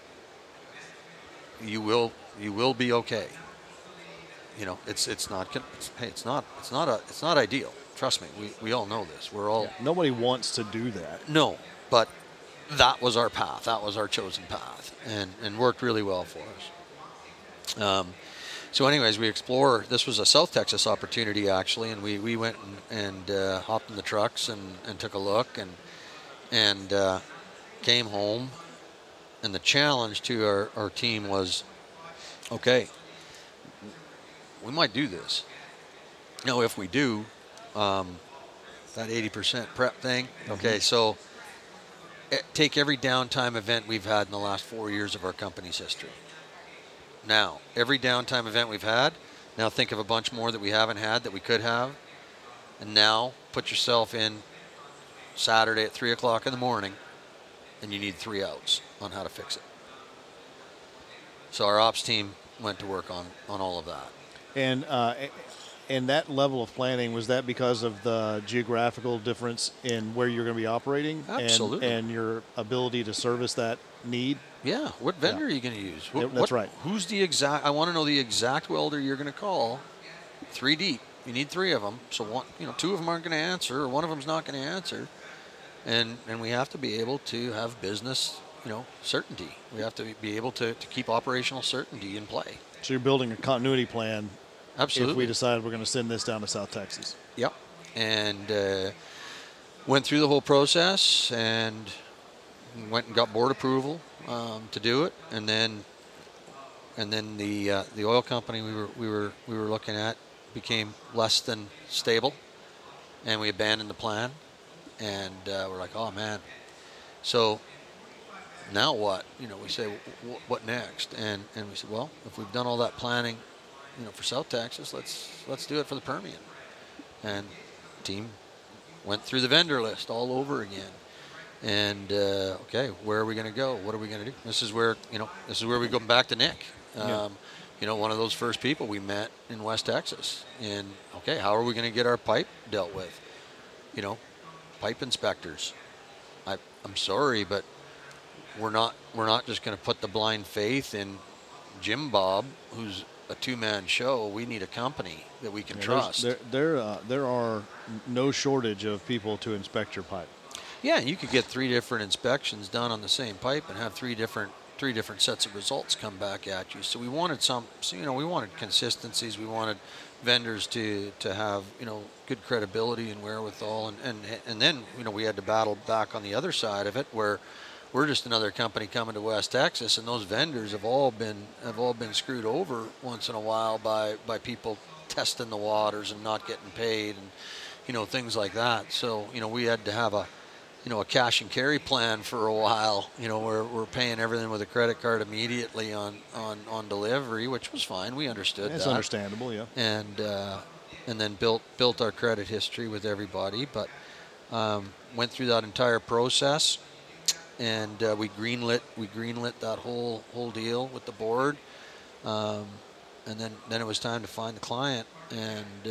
Speaker 2: You will you will be okay. You know, it's it's not it's, hey, it's not it's not a it's not ideal. Trust me, we, we all know this. We're all
Speaker 1: Yeah, nobody wants to do that.
Speaker 2: no, but that was our path. That was our chosen path, and and worked really well for us. Um, So anyways, we explore, this was a South Texas opportunity actually, and we, we went and, and uh, hopped in the trucks and, and took a look and and uh, came home. And the challenge to our, our team was, okay, we might do this. Now, if we do, um, that eighty percent prep thing, okay, mm-hmm. so eh, take every downtime event we've had in the last four years of our company's history. Now, every downtime event we've had, now think of a bunch more that we haven't had that we could have. And now put yourself in Saturday at three o'clock in the morning, and you need three outs on how to fix it. So our ops team went to work on, on all of that.
Speaker 1: And uh, and that level of planning, was that because of the geographical difference in where you're going to be operating?
Speaker 2: Absolutely.
Speaker 1: And, and your ability to service that need?
Speaker 2: Yeah. What vendor
Speaker 1: Yeah.
Speaker 2: are you going to use? What,
Speaker 1: Yep, that's
Speaker 2: what,
Speaker 1: right.
Speaker 2: Who's the exact? I want to know the exact welder you're going to call. Three deep. You need three of them. So one, you know, two of them aren't going to answer, or one of them's not going to answer. And and we have to be able to have business, you know, certainty. We have to be able to, to keep operational certainty in play.
Speaker 1: So you're building a continuity plan.
Speaker 2: Absolutely.
Speaker 1: If we decide we're going to send this down to South Texas.
Speaker 2: Yep. And uh, went through the whole process and went and got board approval um, to do it, and then and then the uh, the oil company we were we were we were looking at became less than stable, and we abandoned the plan, and uh, we're like, oh man, so now what? You know, we say, what next? And and we said, well, if we've done all that planning, you know, for South Texas, let's let's do it for the Permian. And team went through the vendor list all over again. And uh, okay, where are we going to go? What are we going to do? This is where you know this is where we go back to Nick. Um,
Speaker 1: Yeah.
Speaker 2: You know, one of those first people we met in West Texas. And okay, how are we going to get our pipe dealt with? You know, pipe inspectors. I I'm sorry, but we're not we're not just going to put the blind faith in Jim Bob, who's a two-man show. We need a company that we can
Speaker 1: Yeah,
Speaker 2: trust.
Speaker 1: There, there, uh, there are no shortage of people to inspect your pipe.
Speaker 2: Yeah, you could get three different inspections done on the same pipe and have three different three different sets of results come back at you. So we wanted some, so, you know, we wanted consistencies. We wanted vendors to to have, you know, good credibility and wherewithal, and and and then, you know, we had to battle back on the other side of it, where we're just another company coming to West Texas, and those vendors have all been have all been screwed over once in a while by by people testing the waters and not getting paid, and you know, things like that. So, you know, we had to have a you know a cash and carry plan for a while. You know, we're we're paying everything with a credit card immediately on on, on delivery, which was fine. We understood
Speaker 1: It's
Speaker 2: that.
Speaker 1: understandable, yeah.
Speaker 2: And uh, and then built built our credit history with everybody, but um, went through that entire process. And uh, we greenlit we greenlit that whole whole deal with the board, um, and then, then it was time to find the client. And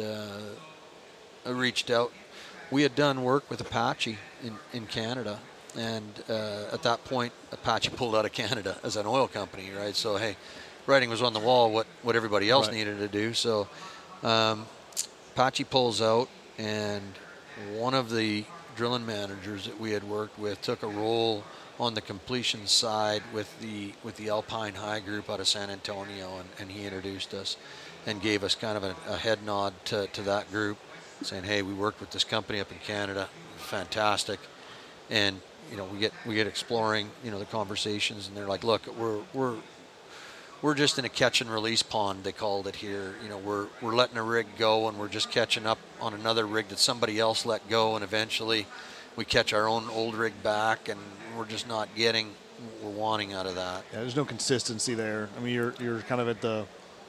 Speaker 2: uh, I reached out. We had done work with Apache in, in Canada, and uh, at that point, Apache pulled out of Canada as an oil company, right? So hey, writing was on the wall. What what everybody else
Speaker 1: Right.
Speaker 2: needed to do. So um, Apache pulls out, and one of the drilling managers that we had worked with took a role on the completion side with the with the Alpine High group out of San Antonio, and, and he introduced us and gave us kind of a, a head nod to, to that group, saying, hey, we worked with this company up in Canada, fantastic. And you know, we get we get exploring, you know, the conversations, and they're like, look, we're we're we're just in a catch and release pond, they called it here. You know, we're we're letting a rig go, and we're just catching up on another rig that somebody else let go, and eventually we catch our own old rig back, and we're just not getting what we're wanting out of that.
Speaker 1: Yeah, there's no consistency there. I mean, you're you're kind of at the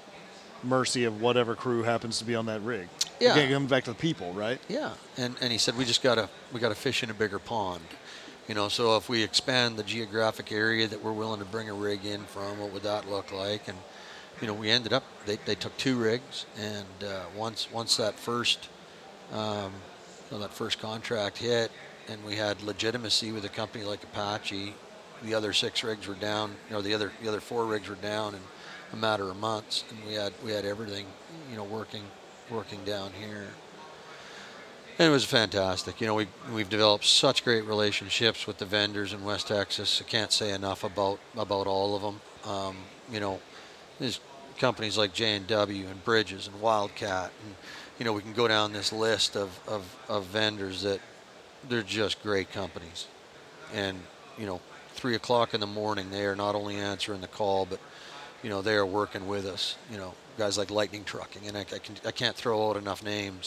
Speaker 1: mercy of whatever crew happens to be on that rig.
Speaker 2: Yeah.
Speaker 1: Again, coming back to the people, right?
Speaker 2: Yeah, and and he said we just gotta we gotta fish in a bigger pond, you know. So if we expand the geographic area that we're willing to bring a rig in from, what would that look like? And you know, we ended up they, they took two rigs, and uh, once once that first um, you know, that first contract hit, and we had legitimacy with a company like Apache, the other six rigs were down, you know, the other the other four rigs were down in a matter of months, and we had we had everything, you know, working working down here. And it was fantastic. You know, we we've developed such great relationships with the vendors in West Texas. I can't say enough about about all of them. Um, you know, there's companies like J and W and Bridges and Wildcat, and you know, we can go down this list of, of, of vendors that they're just great companies. And you know, three o'clock in the morning, they are not only answering the call, but you know, they are working with us. You know, guys like Lightning Trucking, and I, I can I can't throw out enough names.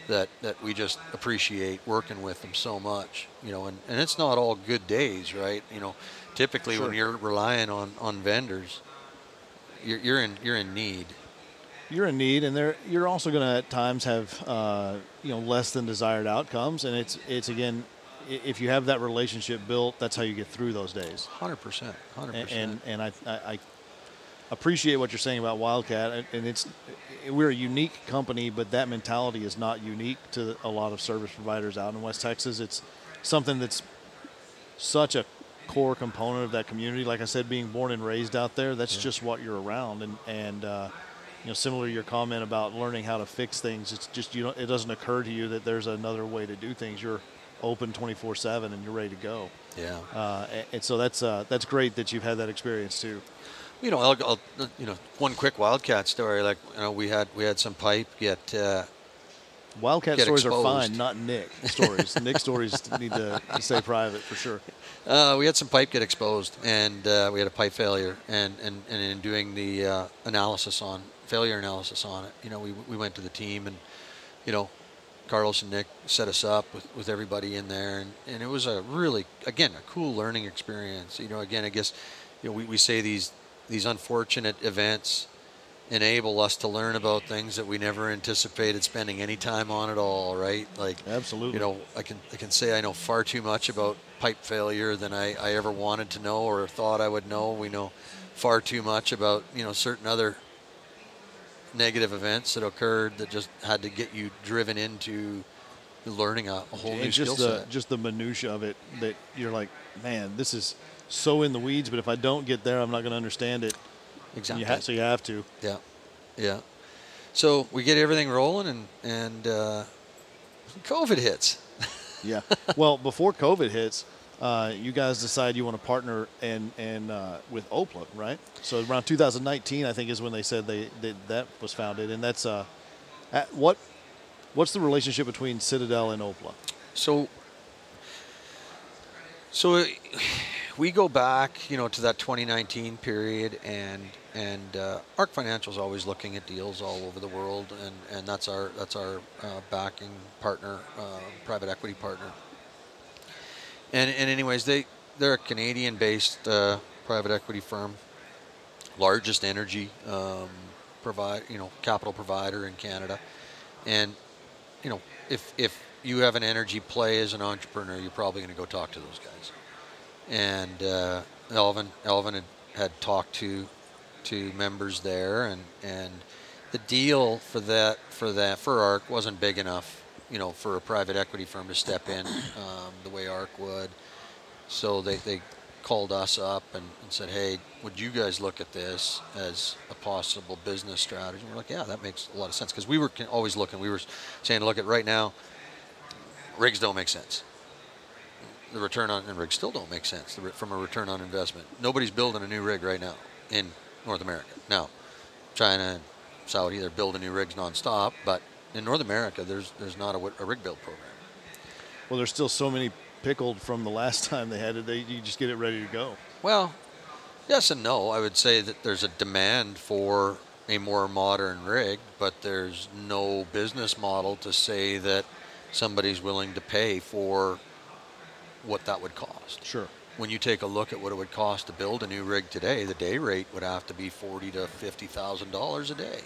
Speaker 2: that, that we just appreciate working with them so much, you know, and, and it's not all good days, right? You know, typically
Speaker 1: Sure.
Speaker 2: when you're relying on, on vendors, you're, you're in you're in need.
Speaker 1: You're in need, and there you're also going to at times have uh, you know less than desired outcomes, and it's it's again, i- if you have that relationship built, that's how you get through those days.
Speaker 2: Hundred percent, hundred
Speaker 1: And
Speaker 2: percent.
Speaker 1: and, and I, I I appreciate what you're saying about Wildcat, and- and it's we're a unique company, but that mentality is not unique to a lot of service providers out in West Texas. It's something that's such a core component of that community. Like I said, being born and raised out there, that's
Speaker 2: Yeah.
Speaker 1: just what you're around. And and uh, you know, similar to your comment about learning how to fix things, it's just you know, it doesn't occur to you that there's another way to do things. You're open twenty-four seven and you're ready to go.
Speaker 2: Yeah.
Speaker 1: Uh, and, and so that's uh, that's great that you've had that experience too.
Speaker 2: You know, I'll, I'll, you know, one quick Wildcat story. Like, you know, we had we had some pipe get. Uh,
Speaker 1: Wildcat
Speaker 2: Get
Speaker 1: stories
Speaker 2: exposed.
Speaker 1: are fine, not Nick stories. Nick stories need to stay private for sure.
Speaker 2: Uh, we had some pipe get exposed, and uh, we had a pipe failure. And, and, and in doing the uh, analysis on failure analysis on it, you know, we we went to the team, and you know, Carlos and Nick set us up with, with everybody in there, and, and it was a really, again, a cool learning experience. You know, again, I guess, you know, we, we say these these unfortunate events enable us to learn about things that we never anticipated spending any time on at all, right? Like,
Speaker 1: Absolutely.
Speaker 2: you know, I can I can say I know far too much about pipe failure than I, I ever wanted to know or thought I would know. We know far too much about, you know, certain other negative events that occurred that just had to get you driven into learning a, a whole
Speaker 1: And
Speaker 2: new skill
Speaker 1: just the
Speaker 2: set.
Speaker 1: just the minutia of it that you're like, man, this is so in the weeds. But if I don't get there, I'm not going to understand it.
Speaker 2: Exactly.
Speaker 1: You ha- so you have to.
Speaker 2: Yeah, yeah. So we get everything rolling, and and uh, COVID hits.
Speaker 1: Yeah. Well, before COVID hits, uh, you guys decide you want to partner and and uh, with Opla, right? So around two thousand nineteen, I think, is when they said they, they that was founded, and that's uh, at what what's the relationship between Citadel and Opla?
Speaker 2: So, so we go back, you know, to that twenty nineteen period, and and uh, Arc Financial is always looking at deals all over the world, and, and that's our that's our uh, backing partner, uh, private equity partner. And and anyways, they they're a Canadian-based uh, private equity firm, largest energy um, provide you know capital provider in Canada, and you know if if you have an energy play as an entrepreneur, you're probably going to go talk to those guys. And uh, Elvin, Elvin had, had talked to to members there, and, and the deal for that for that for Arc wasn't big enough, you know, for a private equity firm to step in um, the way Arc would. So they, they called us up and, and said, "Hey, would you guys look at this as a possible business strategy?" And we're like, "Yeah, that makes a lot of sense," because we were always looking. We were saying, "Look, at right now, rigs don't make sense. The return on and rigs still don't make sense from a return on investment. Nobody's building a new rig right now in North America. Now, China and Saudi, they're building new rigs nonstop, but in North America, there's there's not a, a rig build program.
Speaker 1: Well, there's still so many pickled from the last time they had it. They you just get it ready to go.
Speaker 2: Well, yes and no. I would say that there's a demand for a more modern rig, but there's no business model to say that somebody's willing to pay for what that would cost.
Speaker 1: Sure.
Speaker 2: When you take a look at what it would cost to build a new rig today, the day rate would have to be forty to fifty thousand dollars a day.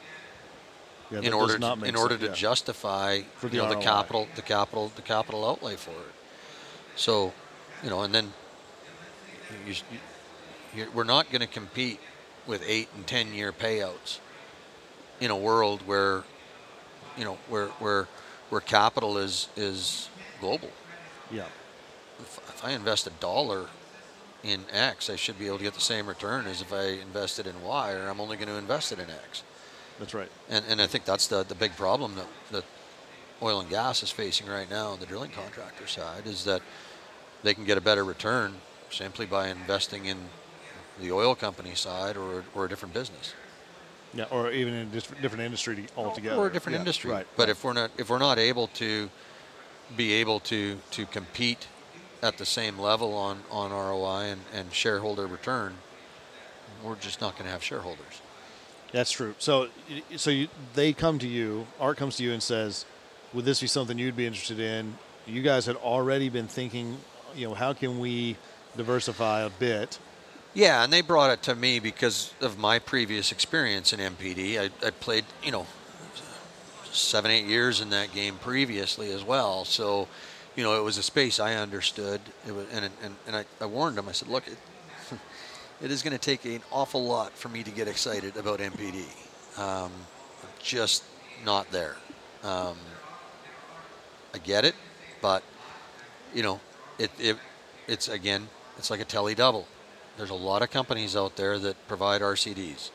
Speaker 1: Yeah,
Speaker 2: in
Speaker 1: that
Speaker 2: order
Speaker 1: does not
Speaker 2: to,
Speaker 1: make
Speaker 2: in order
Speaker 1: sense,
Speaker 2: to
Speaker 1: yeah.
Speaker 2: justify
Speaker 1: For
Speaker 2: you
Speaker 1: the
Speaker 2: know
Speaker 1: R O I.
Speaker 2: the capital the capital the capital outlay for it. So, you know, and then you, you, you, we're not going to compete with eight and ten year payouts in a world where you know where where where capital is is global.
Speaker 1: Yeah.
Speaker 2: If, if I invest a dollar in X, I should be able to get the same return as if I invested in Y, or I'm only going to invest it in X.
Speaker 1: That's right.
Speaker 2: And and I think that's the, the big problem that, that oil and gas is facing right now on the drilling contractor side, is that they can get a better return simply by investing in the oil company side or, or a different business.
Speaker 1: Yeah, or even in a dis- different industry altogether.
Speaker 2: Or a different
Speaker 1: Yeah,
Speaker 2: industry.
Speaker 1: Right.
Speaker 2: But
Speaker 1: right.
Speaker 2: if we're not if we're not able to be able to, to compete at the same level on, on R O I and, and shareholder return, we're just not going to have shareholders.
Speaker 1: That's true. So, so you, they come to you, Art comes to you and says, would this be something you'd be interested in? You guys had already been thinking, you know, how can we diversify a bit?
Speaker 2: Yeah, and they brought it to me because of my previous experience in M P D. I, I played, you know, seven, eight years in that game previously as well. So, you know, it was a space I understood. It was, and and, and I, I warned them. I said, look, it, it is going to take an awful lot for me to get excited about M P D. Um, just not there. Um, I get it, but, you know, it, it it's, again, it's like a telly double. There's a lot of companies out there that provide R C Ds.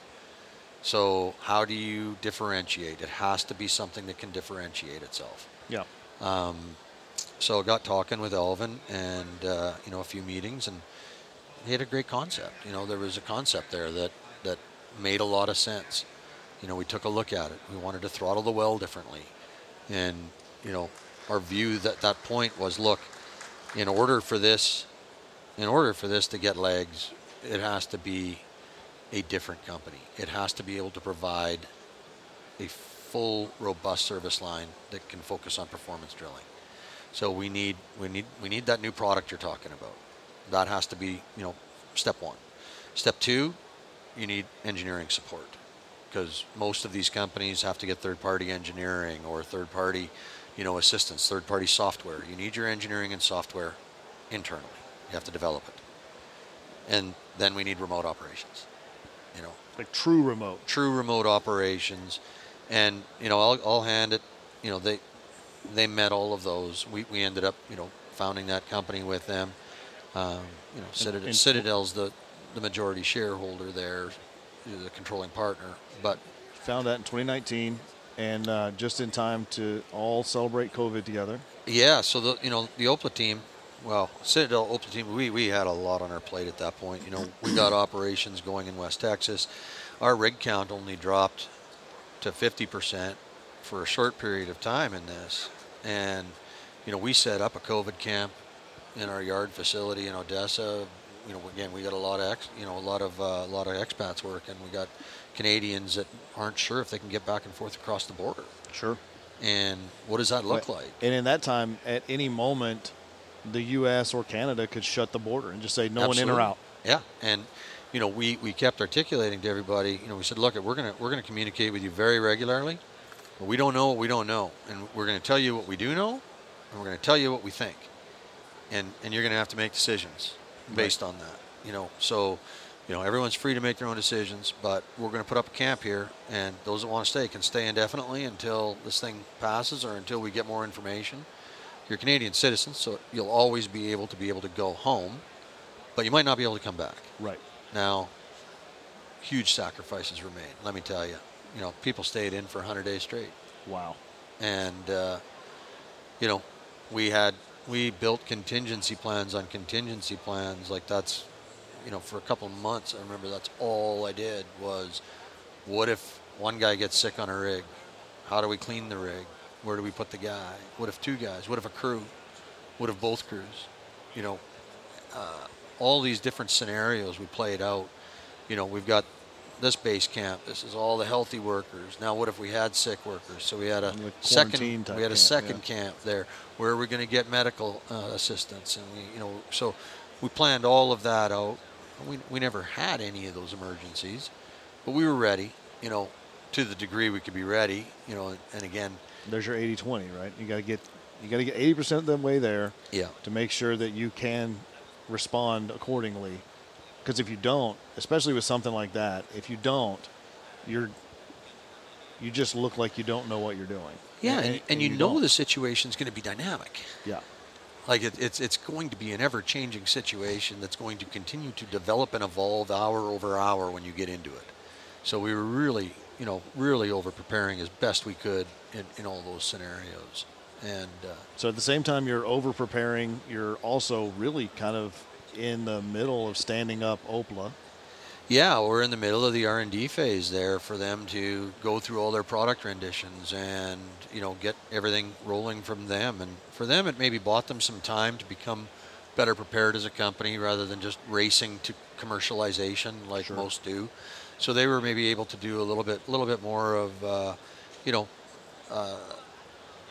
Speaker 2: So how do you differentiate? It has to be something that can differentiate itself.
Speaker 1: Yeah.
Speaker 2: Um, so I got talking with Elvin and, uh, you know, a few meetings, and he had a great concept. You know, there was a concept there that, that made a lot of sense. You know, we took a look at it. We wanted to throttle the well differently. And, you know, our view at that point was, look, in order for this, in order for this to get legs, it has to be a different company. It has to be able to provide a full, robust service line that can focus on performance drilling. So we need, we need, we need that new product you're talking about. That has to be, you know, step one. Step two, you need engineering support, because most of these companies have to get third-party engineering or third-party, you know, assistance, third-party software. You need your engineering and software internally. You have to develop it. And then we need remote operations, you know.
Speaker 1: Like true remote.
Speaker 2: True remote operations. And, you know, I'll, I'll hand it, you know, they they met all of those. We, we ended up, you know, founding that company with them. Um, you know, Citadel,
Speaker 1: and
Speaker 2: Citadel's the, the majority shareholder there, the controlling partner. But
Speaker 1: found that in twenty nineteen, and uh, just in time to all celebrate COVID together.
Speaker 2: yeah, so the you know the Opla team, well, Citadel Opla team, we we had a lot on our plate at that point. You know, we got operations going in West Texas. Our rig count only dropped to fifty percent for a short period of time in this, and you know we set up a COVID camp in our yard facility in Odessa. You know, again, we got a lot of ex, you know, a lot of uh, a lot of expats working. We got Canadians that aren't sure if they can get back and forth across the border.
Speaker 1: Sure.
Speaker 2: And what does that look
Speaker 1: But,
Speaker 2: like?
Speaker 1: And in that time, at any moment, the U S or Canada could shut the border and just say no
Speaker 2: Absolutely.
Speaker 1: one in or out.
Speaker 2: Yeah, and you know, we, we kept articulating to everybody. You know, we said, look, we're gonna we're gonna communicate with you very regularly, but we don't know what we don't know, and we're gonna tell you what we do know, and we're gonna tell you what we think, and and you're gonna have to make decisions based
Speaker 1: Right.
Speaker 2: on that. You know, so. You know, everyone's free to make their own decisions, but we're going to put up a camp here, and those that want to stay can stay indefinitely until this thing passes or until we get more information. You're Canadian citizens, so you'll always be able to be able to go home, but you might not be able to come back.
Speaker 1: Right.
Speaker 2: Now, huge sacrifices were made, let me tell you. You know, people stayed in for one hundred days straight.
Speaker 1: Wow.
Speaker 2: And, uh, you know, we had, we built contingency plans on contingency plans. Like that's, you know, for a couple of months, I remember that's all I did was, what if one guy gets sick on a rig? How do we clean the rig? Where do we put the guy? What if two guys? What if a crew? What if both crews? You know, uh, all these different scenarios we played out. You know, we've got this base camp. This is all the healthy workers. Now, what if we had sick workers? So we had a
Speaker 1: Like
Speaker 2: second.
Speaker 1: quarantine type
Speaker 2: We had a
Speaker 1: camp,
Speaker 2: second
Speaker 1: yeah.
Speaker 2: camp there. Where are we going to get medical uh, assistance? And we, you know, so we planned all of that out. We we never had any of those emergencies, but we were ready. You know, to the degree we could be ready. You know, and again,
Speaker 1: There's your eighty twenty, right? You got to get you got to get eighty percent of the way there
Speaker 2: yeah,
Speaker 1: to make sure that you can respond accordingly. Because if you don't, especially with something like that, if you don't, you're you just look like you don't know what you're doing.
Speaker 2: yeah, and, and, you, know
Speaker 1: don't.
Speaker 2: the situation's going to be dynamic.
Speaker 1: Yeah.
Speaker 2: Like it, it's it's going to be an ever-changing situation that's going to continue to develop and evolve hour over hour when you get into it. So we were really, you know, really over-preparing as best we could in, in all those scenarios. And uh,
Speaker 1: So at the same time you're over preparing, you're also really kind of in the middle of standing up Opla.
Speaker 2: yeah, we're in the middle of the R and D phase there for them to go through all their product renditions and, you know, get everything rolling from them. And for them, it maybe bought them some time to become better prepared as a company rather than just racing to commercialization like
Speaker 1: Sure.
Speaker 2: most do. So they were maybe able to do a little bit, a little bit more of, uh, you know, uh,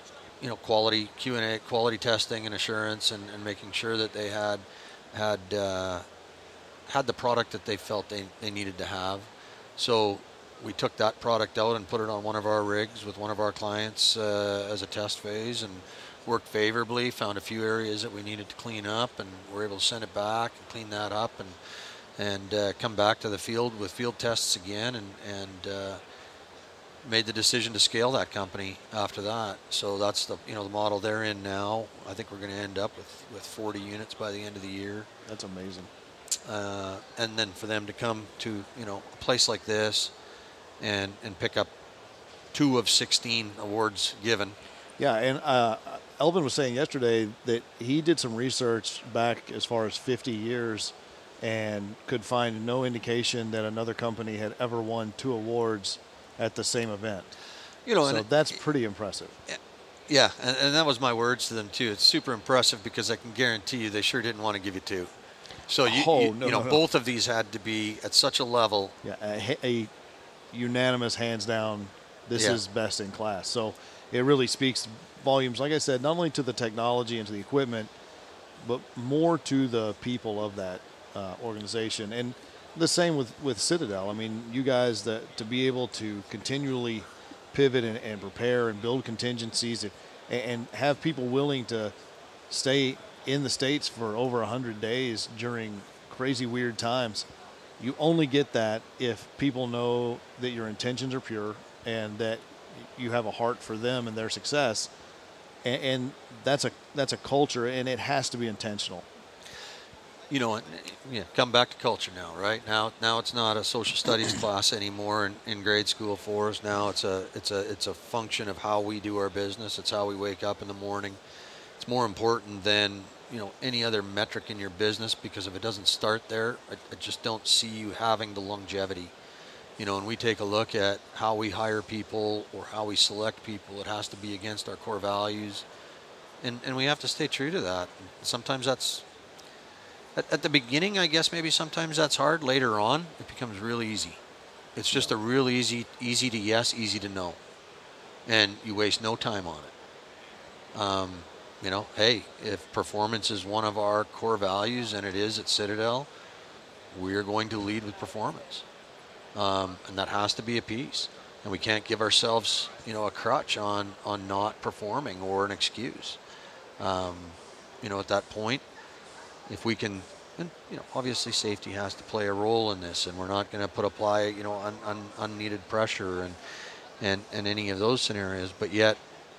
Speaker 2: you know, quality Q and A, quality testing and assurance, and, and making sure that they had had uh, had the product that they felt they, they needed to have. So we took that product out and put it on one of our rigs with one of our clients uh, as a test phase, and worked favorably. Found a few areas that we needed to clean up, and were able to send it back and clean that up, and and uh, come back to the field with field tests again, and and uh, made the decision to scale that company after that. So that's the you know the model they're in now. I think we're going to end up with, with forty units by the end of the year.
Speaker 1: That's amazing.
Speaker 2: Uh, and then for them to come to you know a place like this, and and pick up two of sixteen awards given.
Speaker 1: Yeah, and uh, Elvin was saying yesterday that he did some research back as far as fifty years, and could find no indication that another company had ever won two awards at the same event.
Speaker 2: You know,
Speaker 1: so
Speaker 2: and
Speaker 1: that's pretty impressive.
Speaker 2: Yeah, and, and that was my words to them too. It's super impressive because I can guarantee you they sure didn't want to give you two. So you,
Speaker 1: oh,
Speaker 2: you,
Speaker 1: no,
Speaker 2: you know,
Speaker 1: no, no.
Speaker 2: both of these had to be at such a level.
Speaker 1: Yeah, a, a unanimous, hands down, this
Speaker 2: Yeah.
Speaker 1: is best in class. So it really speaks volumes, like I said, not only to the technology and to the equipment, but more to the people of that uh, organization. And the same with, with Citadel. I mean, you guys, that to be able to continually pivot and, and prepare and build contingencies and, and have people willing to stay in the States for over one hundred days during crazy weird times. You only get that if people know that your intentions are pure and that you have a heart for them and their success. And, and that's a that's a culture, and it has to be intentional.
Speaker 2: You know, yeah, come back to culture now, right? Now now it's not a social studies class anymore in, in grade school for us. Now it's a it's a it's a function of how we do our business. It's how we wake up in the morning. It's more important than, you know, any other metric in your business, because if it doesn't start there, I, I just don't see you having the longevity. You know, and we take a look at how we hire people or how we select people, it has to be against our core values. And and we have to stay true to that. Sometimes that's, at, at the beginning, I guess maybe sometimes that's hard. Later on, it becomes real easy. It's just a real easy, easy to yes, easy to no. And you waste no time on it. Um, you know, hey, if performance is one of our core values, and it is at Citadel, we're going to lead with performance. Um, and that has to be a piece. And we can't give ourselves, you know, a crutch on, on not performing or an excuse. Um, you know, at that point, if we can, and, you know, obviously safety has to play a role in this, and we're not going to put apply, you know, un, un, unneeded pressure and, and, and any of those scenarios. But yet,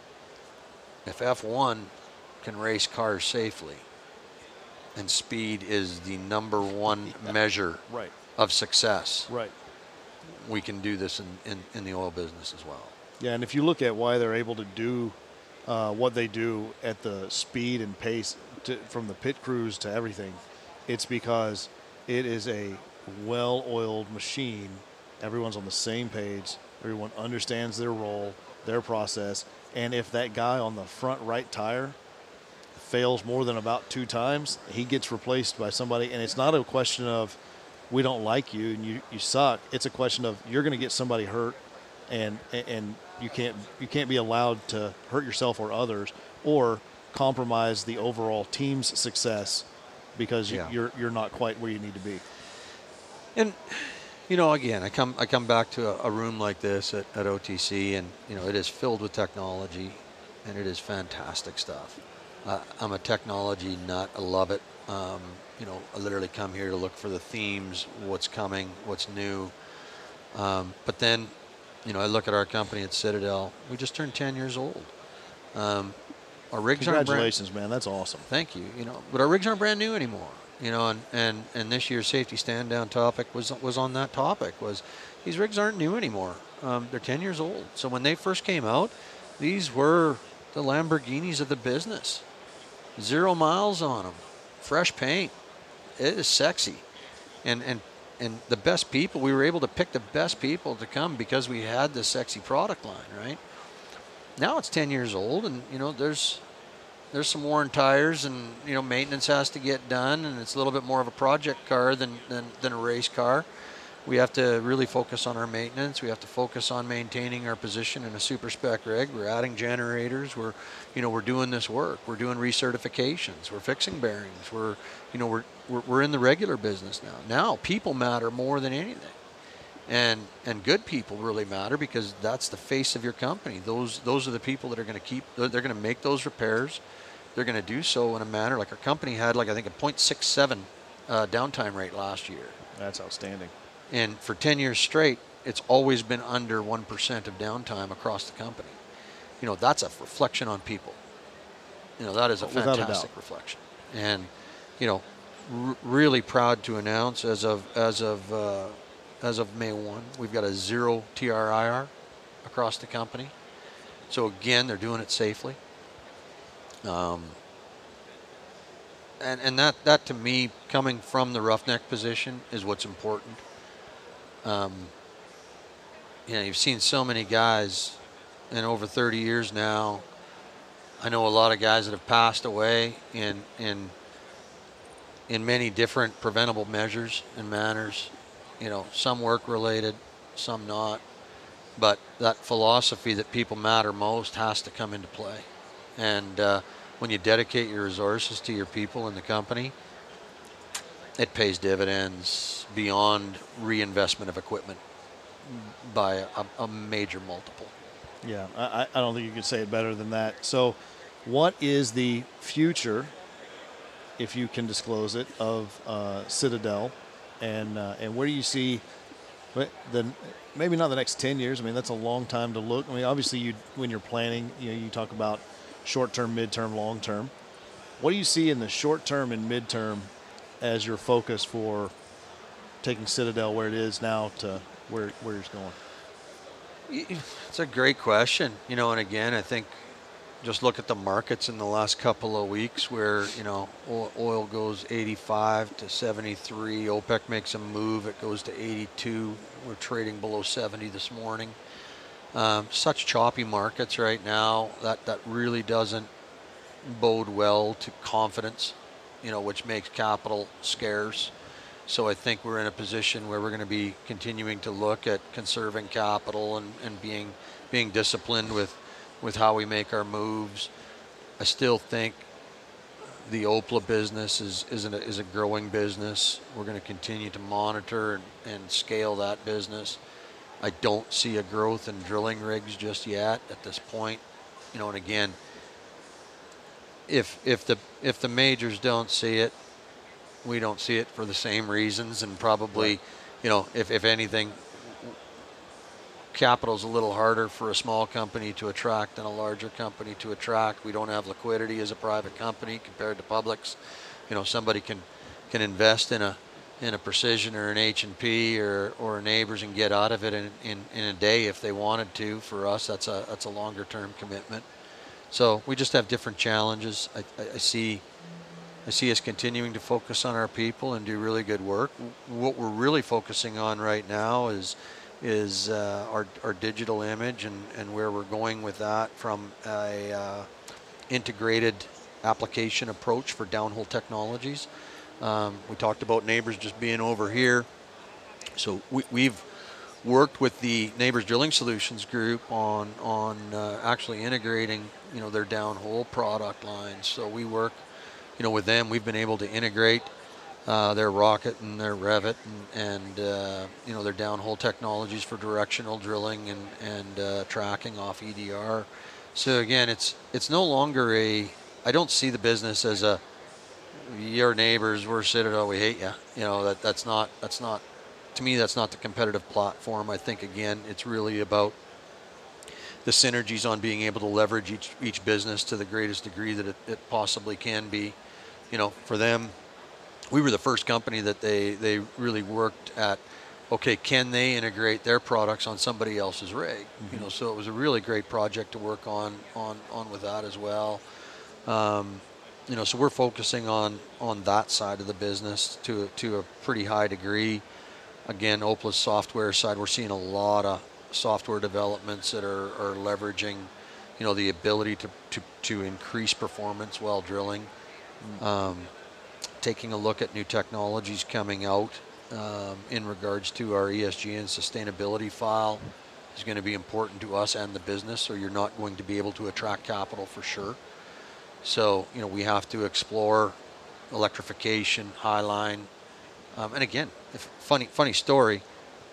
Speaker 2: if F one can race cars safely, and speed is the number one
Speaker 1: Yeah.
Speaker 2: measure
Speaker 1: Right.
Speaker 2: of success,
Speaker 1: Right.
Speaker 2: we can do this in, in, in the oil business as well.
Speaker 1: Yeah, and if you look at why they're able to do uh, what they do at the speed and pace, to, from the pit crews to everything, it's because it is a well-oiled machine. Everyone's on the same page. Everyone understands their role, their process. And if that guy on the front right tire fails more than about two times, he gets replaced by somebody. And it's not a question of, we don't like you and you, you suck. It's a question of, you're going to get somebody hurt, and and you can't you can't be allowed to hurt yourself or others, or compromise the overall team's success because
Speaker 2: Yeah.
Speaker 1: you're you're not quite where you need to be.
Speaker 2: And, you know, again, I come I come back to a, a room like this at, at O T C, and, you know, it is filled with technology, and it is fantastic stuff. Uh, I'm a technology nut. I love it. Um, you know, I literally come here to look for the themes, what's coming, what's new. Um, but then, you know, I look at our company at Citadel. We just turned ten years old. Um, our rigs aren't brand.
Speaker 1: Congratulations, man. That's awesome.
Speaker 2: Thank you. You know, but our rigs aren't brand new anymore. You know, and, and, and this year's safety stand down topic was was on that topic. Was these rigs aren't new anymore. Um, they're ten years old. So when they first came out, these were the Lamborghinis of the business. Zero miles on them, fresh paint. It is sexy, and and and the best people. We were able to pick the best people to come because we had this sexy product line. Right now, it's ten years old, and you know there's there's some worn tires, and you know maintenance has to get done, and it's a little bit more of a project car than than, than a race car. we have to really focus on our maintenance. We have to focus on maintaining our position in a super spec rig. We're adding generators. We're, you know, we're doing this work. We're doing recertifications. We're fixing bearings. We're, you know, we're we're, we're in the regular business now. Now people matter more than anything, and and good people really matter because that's the face of your company. Those those are the people that are going to keep. They're going to make those repairs. They're going to do so in a manner like our company had, like I think a point six seven uh, downtime rate last year.
Speaker 1: That's outstanding.
Speaker 2: And for ten years straight, it's always been under one percent of downtime across the company. You know, that's a reflection on people. You know, that is a
Speaker 1: Without
Speaker 2: fantastic
Speaker 1: a doubt.
Speaker 2: reflection. And, you know, r- really proud to announce as of as of uh, as of May first, we've got a zero T R I R across the company. So again, they're doing it safely. Um, and and that, that to me, coming from the roughneck position, is what's important. Um, you know, you've seen so many guys in over thirty years now. I know a lot of guys that have passed away in in in many different preventable measures and manners. You know, some work related, some not. But that philosophy that people matter most has to come into play. And uh, when you dedicate your resources to your people in the company, it pays dividends beyond reinvestment of equipment by a, a major multiple.
Speaker 1: Yeah, I, I don't think you could say it better than that. So what is the future, if you can disclose it, of uh, Citadel, and uh, and where do you see the, maybe not the next ten years, I mean, that's a long time to look. I mean, obviously, you when you're planning, you know, you talk about short-term, mid-term, long-term. What do you see in the short-term and mid-term as your focus for taking Citadel where it is now to where where it's going?
Speaker 2: It's a great question. You know, and again, I think just look at the markets in the last couple of weeks where, you know, oil goes eighty-five to seventy-three. OPEC makes a move. It goes to eighty-two. We're trading below seventy this morning. Um, such choppy markets right now that, that really doesn't bode well to confidence, you know, which makes capital scarce. So I think we're in a position where we're going to be continuing to look at conserving capital and, and being being disciplined with, with how we make our moves. I still think the O P L A business is is, an, is a growing business. We're going to continue to monitor and, and scale that business. I don't see a growth in drilling rigs just yet at this point. You know, and again, if if the if the majors don't see it, we don't see it for the same reasons, and probably, right. you know, if, if anything, capital's a little harder for a small company to attract than a larger company to attract. We don't have liquidity as a private company compared to publics. You know, somebody can can invest in a in a Precision or an H and P or or a Nabors and get out of it in, in, in a day if they wanted to. For us, that's a that's a longer term commitment. So we just have different challenges. I, I, I see. I see us continuing to focus on our people and do really good work. What we're really focusing on right now is is uh, our our digital image and, and where we're going with that from a uh, integrated application approach for downhole technologies. Um, we talked about Nabors just being over here. So we, we've worked with the Nabors Drilling Solutions group on on uh, actually integrating, you know, their downhole product lines. So we work, you know, with them. We've been able to integrate uh, their Rocket and their Revit and, and uh, you know, their downhole technologies for directional drilling and and uh, tracking off E D R. So again, it's it's no longer a. I don't see the business as a your neighbors, we're Citadel, we hate you. You know, that that's not that's not to me. That's not the competitive platform. I think again, it's really about the synergies on being able to leverage each each business to the greatest degree that it, it possibly can be. You know, for them, we were the first company that they, they really worked at, okay, can they integrate their products on somebody else's rig? Mm-hmm. You know, so it was a really great project to work on on, on with that as well. Um, you know, so we're focusing on, on that side of the business to, to a pretty high degree. Again, O P L A's software side, we're seeing a lot of software developments that are, are leveraging, you know, the ability to, to, to increase performance while drilling. Um, taking a look at new technologies coming out um, in regards to our E S G and sustainability file is going to be important to us and the business, or you're not going to be able to attract capital for sure. So, you know, we have to explore electrification, highline. Um, and again, if, funny funny story,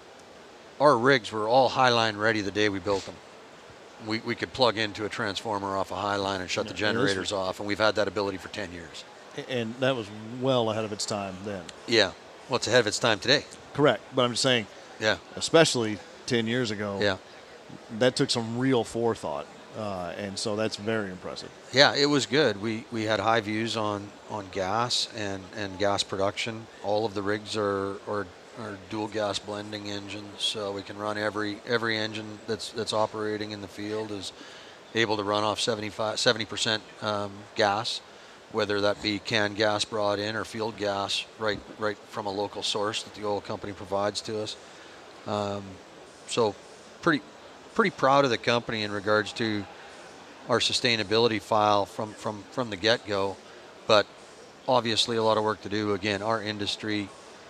Speaker 2: our rigs were all highline ready the day we built them. We, we could plug into a transformer off a highline and shut the generators off, and we've had that ability for ten years.
Speaker 1: And that was well ahead of its time then.
Speaker 2: Yeah. Well, it's ahead of its time today.
Speaker 1: Correct. But I'm just saying,
Speaker 2: yeah,
Speaker 1: especially ten years ago,
Speaker 2: yeah,
Speaker 1: that took some real forethought. Uh, and so that's very impressive.
Speaker 2: Yeah, it was good. We we had high views on, on gas and, and gas production. All of the rigs are, are are dual gas blending engines, so we can run every every engine that's that's operating in the field is able to run off seventy-five, seventy percent um, gas, whether that be canned gas brought in or field gas right right from a local source that the oil company provides to us. Um, so pretty pretty proud of the company in regards to our sustainability file from, from, from the get-go, but obviously a lot of work to do. Again, our industry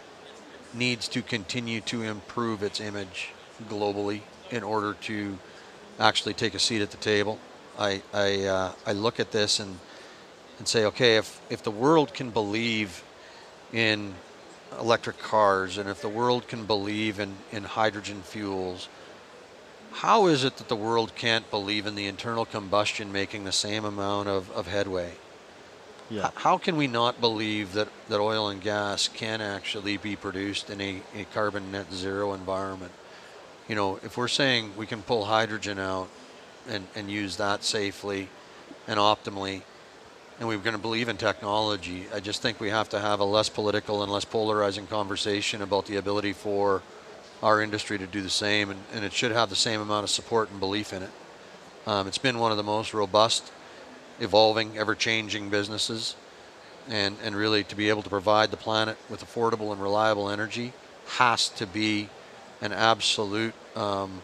Speaker 2: needs to continue to improve its image globally in order to actually take a seat at the table. I I, uh, I look at this and and say, okay, if, if the world can believe in electric cars and if the world can believe in, in hydrogen fuels, how is it that the world can't believe in the internal combustion making the same amount of, of headway?
Speaker 1: Yeah.
Speaker 2: H- how can we not believe that, that oil and gas can actually be produced in a, a carbon net zero environment? You know, if we're saying we can pull hydrogen out and, and use that safely and optimally, and we're going to believe in technology, I just think we have to have a less political and less polarizing conversation about the ability for our industry to do the same, and, and it should have the same amount of support and belief in it. Um, it's been one of the most robust, evolving, ever-changing businesses, and, and really to be able to provide the planet with affordable and reliable energy has to be an absolute um,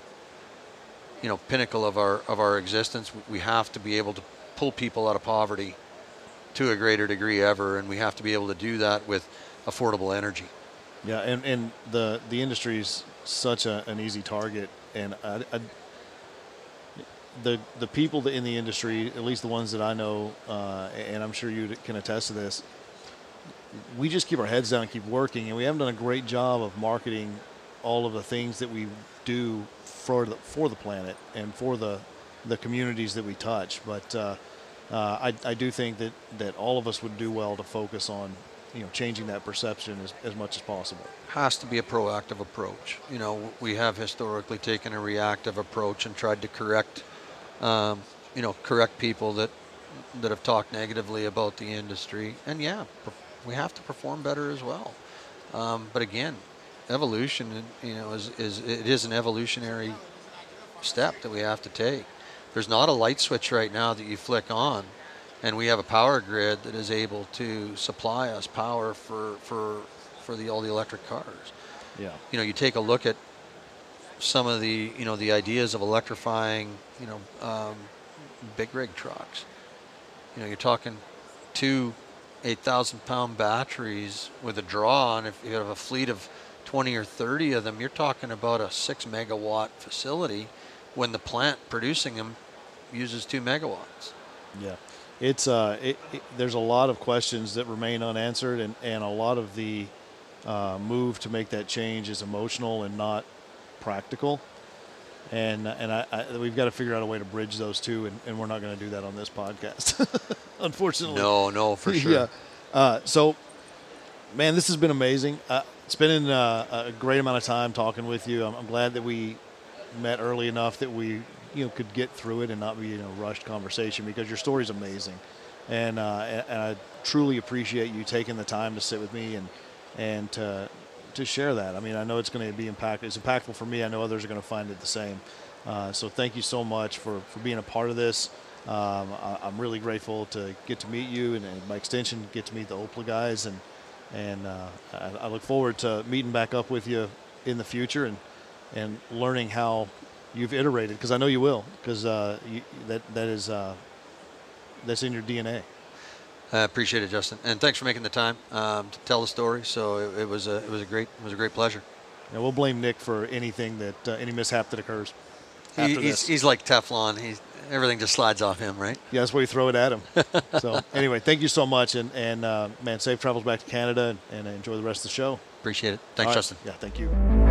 Speaker 2: you know, pinnacle of our of our existence. We have to be able to pull people out of poverty to a greater degree ever, and we have to be able to do that with affordable energy.
Speaker 1: Yeah, and, and the the industry is such a, an easy target, and I, I, the the people that in the industry, at least the ones that I know, uh, and I'm sure you can attest to this, we just keep our heads down and keep working, and we haven't done a great job of marketing all of the things that we do for the for the planet and for the the communities that we touch. But uh, uh, I I do think that that all of us would do well to focus on, you know, changing that perception as, as much as possible.
Speaker 2: Has to be a proactive approach. You know, we have historically taken a reactive approach and tried to correct, um, you know, correct people that that have talked negatively about the industry. And yeah, we have to perform better as well. Um, but again, evolution, you know, is, is it is an evolutionary step that we have to take. There's not a light switch right now that you flick on, and we have a power grid that is able to supply us power for for for the all the electric cars.
Speaker 1: Yeah.
Speaker 2: You know, you take a look at some of the you know the ideas of electrifying you know um, big rig trucks. You know, you're talking two eight thousand pound batteries with a draw, and if you have a fleet of twenty or thirty of them, you're talking about a six megawatt facility when the plant producing them uses two megawatts.
Speaker 1: Yeah. It's uh, it, it, there's a lot of questions that remain unanswered, and, and a lot of the uh, move to make that change is emotional and not practical. And and I, I, we've got to figure out a way to bridge those two, and, and we're not going to do that on this podcast, unfortunately.
Speaker 2: No, no, for sure.
Speaker 1: Yeah. Uh, so, man, this has been amazing. Uh, it's been uh, a great amount of time talking with you. I'm, I'm glad that we met early enough that we you know could get through it and not be in a rushed conversation, because your story's amazing, and uh, and, and I truly appreciate you taking the time to sit with me and and to to share that. I mean, I know it's going to be impactful. It's impactful for me. I know others are going to find it the same. Uh, so thank you so much for, for being a part of this. Um, I, I'm really grateful to get to meet you, and, and by extension, get to meet the Opla guys, and and uh, I, I look forward to meeting back up with you in the future and and learning how you've iterated, because I know you will, because uh, you, that that is uh, that's in your D N A.
Speaker 2: I appreciate it, Justin, and thanks for making the time um, to tell the story. So it, it was a it was a great it was a great pleasure.
Speaker 1: And we'll blame Nick for anything that uh, any mishap that occurs.
Speaker 2: He,
Speaker 1: After
Speaker 2: he's
Speaker 1: this.
Speaker 2: he's like Teflon. He's everything just slides off him, right?
Speaker 1: Yeah, that's where you throw it at him. So anyway, thank you so much, and and uh, man, safe travels back to Canada, and, and enjoy the rest of the show.
Speaker 2: Appreciate it. Thanks,
Speaker 1: All right.
Speaker 2: Justin.
Speaker 1: Yeah, thank you.